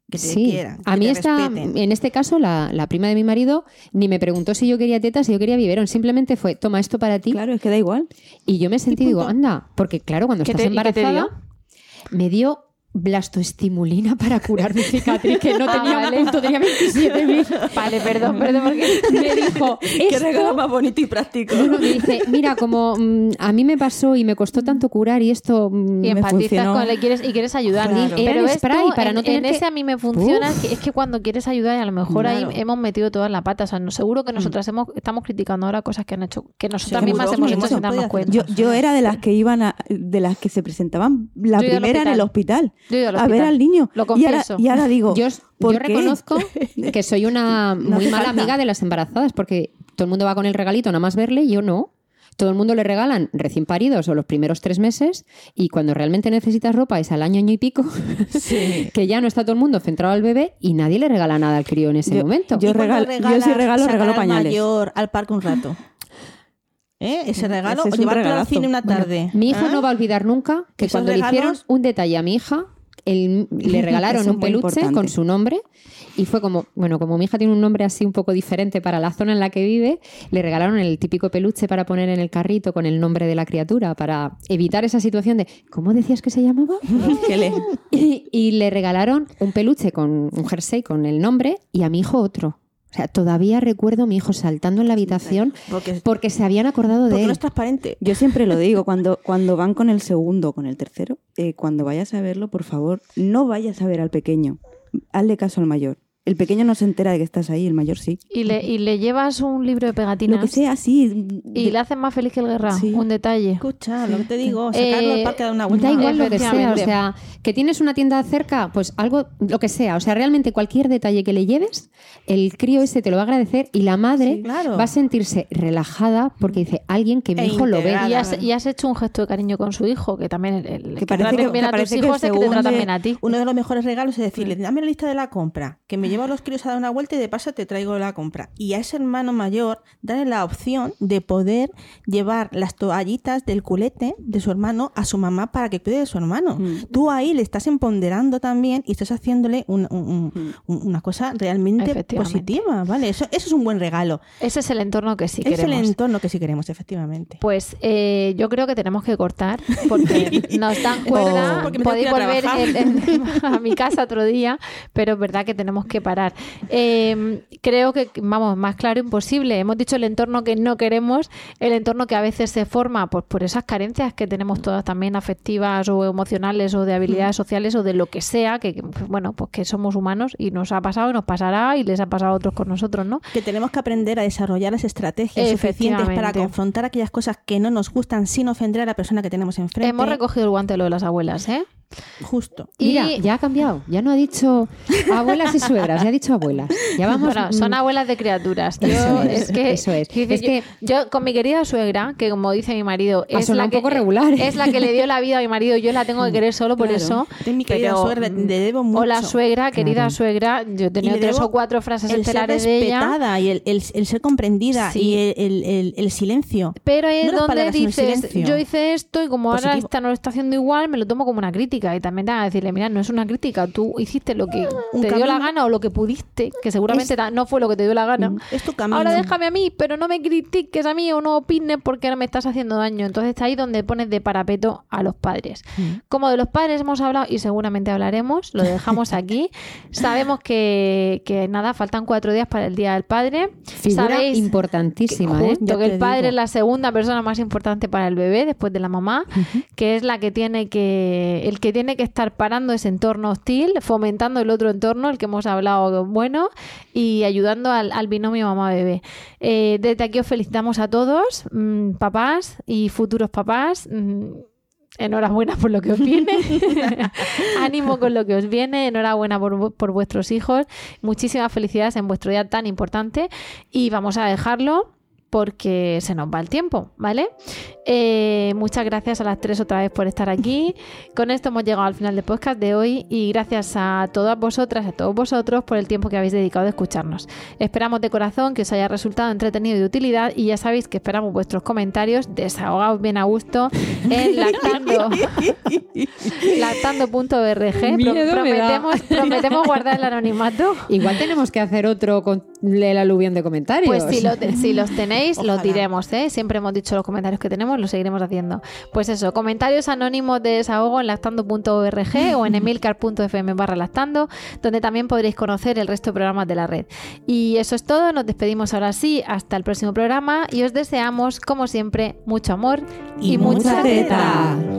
que te Sí, quieran, que a mí te respeten. en este caso la prima de mi marido ni me preguntó si yo quería tetas, si yo quería biberón, simplemente fue, toma esto para ti. Claro, es que da igual. Y yo me sentí, digo, punto. anda, porque claro, cuando ¿Qué estás te- y qué te embarazada, me dio blastoestimulina para curar mi cicatriz, que no tenía vale. un punto, tenía 27.000. Vale, perdón, porque Me dijo, Qué regalo esto... más bonito y práctico. No, me dice, mira, como a mí me pasó y me costó tanto curar y esto... y me empatizas funcionó. con él quieres ayudar. Claro. Era Pero el esto, spray para no en tener que- ese a mí me funciona, Uf. es que cuando quieres ayudar y a lo mejor Claro. ahí hemos metido todas la pata. O sea, seguro que nosotras estamos criticando ahora cosas que han hecho, que nosotras Seguro, mismas hemos hecho mucho, sin darnos podía hacer cuenta. Yo era de las que de las que se presentaban la Yo he ido al primera en el hospital Yo he ido al a ver hospital. al niño. Lo y ahora, confieso. y ahora digo, ¿por Yo qué? reconozco que soy una No muy hace mala falta. amiga de las embarazadas, porque todo el mundo va con el regalito nada más verle, yo no. Todo el mundo le regalan recién paridos o los primeros 3 meses, y cuando realmente necesitas ropa es al año y pico, que ya no está todo el mundo centrado al bebé y nadie le regala nada al crío en ese momento. yo ¿Y cuando regalo- yo sí regalo sacar al pañales. mayor al parque un rato? Ese regalo, Ese es o un llevártelo al regalazo. cine una Bueno, tarde. mi hijo ¿Ah? no va a olvidar nunca que Esos cuando le regalos- hicieron un detalle a mi hija, le regalaron Eso es un muy peluche importante. con su nombre, y fue como, bueno, como mi hija tiene un nombre así un poco diferente para la zona en la que vive, le regalaron el típico peluche para poner en el carrito con el nombre de la criatura, para evitar esa situación de, ¿cómo decías que se llamaba? Y le regalaron un peluche con un jersey con el nombre y a mi hijo otro. O sea, todavía recuerdo a mi hijo saltando en la habitación porque se habían acordado de Porque él. no es transparente. Yo siempre lo digo, cuando van con el segundo o con el tercero, cuando vayas a verlo, por favor, no vayas a ver al pequeño. Hazle caso al mayor. El pequeño no se entera de que estás ahí, el mayor sí. Y le llevas un libro de pegatinas Lo que sea, sí. y le haces más feliz que el guerra. Sí. Un detalle. Escucha, lo que te digo, sacarlo al parque a dar una vuelta. Da igual lo que sea, o Efectivamente. sea, que tienes una tienda cerca, pues algo, lo que sea, o sea, realmente cualquier detalle que le lleves, el crío ese te lo va a agradecer y la madre Sí, claro. va a sentirse relajada porque dice, alguien que mi hijo lo ve. integrada. Y has hecho un gesto de cariño con su hijo, que también Que parece traten que- bien que a tus parece que hijos es que te según tratan de- bien a ti. Uno de los mejores regalos es decirle, dame la lista de la compra, que me llevo a los críos a dar una vuelta y de paso te traigo la compra. Y a ese hermano mayor, darle la opción de poder llevar las toallitas del culete de su hermano a su mamá para que cuide de su hermano. Tú ahí le estás empoderando también y estás haciéndole una cosa realmente Efectivamente. positiva, ¿vale? Eso es un buen regalo. Ese es el entorno que sí Es queremos. el entorno que sí queremos, efectivamente. Pues yo creo que tenemos que cortar porque nos dan cuerda. Porque me tengo que Podéis ir a volver trabajar. a mi casa otro día, pero es verdad que tenemos que parar. Creo que, vamos, más claro imposible. Hemos dicho el entorno que no queremos, el entorno que a veces se forma pues, por esas carencias que tenemos todas también afectivas o emocionales o de habilidades sociales o de lo que sea, que bueno, pues que somos humanos y nos ha pasado y nos pasará y les ha pasado a otros con nosotros, ¿no? Que tenemos que aprender a desarrollar las estrategias suficientes para Efectivamente. confrontar aquellas cosas que no nos gustan sin ofender a la persona que tenemos enfrente. Hemos recogido el guante de lo de las abuelas, ¿eh? Justo. Mira, Y- ya ha cambiado, ya no ha dicho abuelas y suegras, ya ha dicho abuelas. Ya vamos. Bueno, son abuelas de criaturas. Yo, Eso es, es que, eso es. quiero Es decir, yo con mi querida suegra, que como dice mi marido, Ha es sonado la, un que, poco regular, ¿eh? es la que le dio la vida a mi marido, yo la tengo que querer solo por Claro. eso. De mi querida Pero, suegra, le debo mucho. Hola suegra, querida suegra, yo he tenido Y le 3 debo o 4 frases el ser estelares de ella. respetada y el ser comprendida Sí. y el silencio. Pero ahí No es las donde palabras, sino el dices, silencio. yo hice esto y como ahora Positivo. esta no lo está haciendo igual, me lo tomo como una crítica. Y también te van a decirle, mira, no es una crítica, tú hiciste lo que Un te dio la camino. gana o lo que pudiste, que seguramente no fue lo que te dio la gana. Es tu camino. Ahora déjame a mí, pero no me critiques a mí o no opines porque no me estás haciendo daño. Entonces está ahí donde pones de parapeto a los padres. Como de los padres hemos hablado y seguramente hablaremos, lo dejamos aquí. Sabemos que nada, faltan 4 días para el Día del Padre. Figura Sabéis importantísima, ¿eh? justo Ya que te el padre digo. es la segunda persona más importante para el bebé después de la mamá, que es la que tiene que estar parando ese entorno hostil, fomentando el otro entorno, el que hemos hablado bueno, y ayudando al binomio mamá-bebé. Desde aquí os felicitamos a todos, papás y futuros papás. Enhorabuena por lo que os viene. Ánimo con lo que os viene. Enhorabuena por vuestros hijos. Muchísimas felicidades en vuestro día tan importante. Y vamos a dejarlo porque se nos va el tiempo, ¿vale? Muchas gracias a las 3 otra vez por estar aquí. Con esto hemos llegado al final del podcast de hoy y gracias a todas vosotras, a todos vosotros por el tiempo que habéis dedicado a escucharnos. Esperamos de corazón que os haya resultado entretenido y de utilidad y ya sabéis que esperamos vuestros comentarios, desahogaos bien a gusto en lactando.org. Prometemos guardar el anonimato. Igual tenemos que hacer otro con el aluvión de comentarios. Pues si los tenéis, Ojalá. los diremos, ¿eh? Siempre hemos dicho los comentarios que tenemos, los seguiremos haciendo. Pues eso, comentarios anónimos de desahogo en lactando.org o en emilcar.fm/lactando, donde también podréis conocer el resto de programas de la red. Y eso es todo, nos despedimos ahora sí, hasta el próximo programa y os deseamos, como siempre, mucho amor y mucha teta.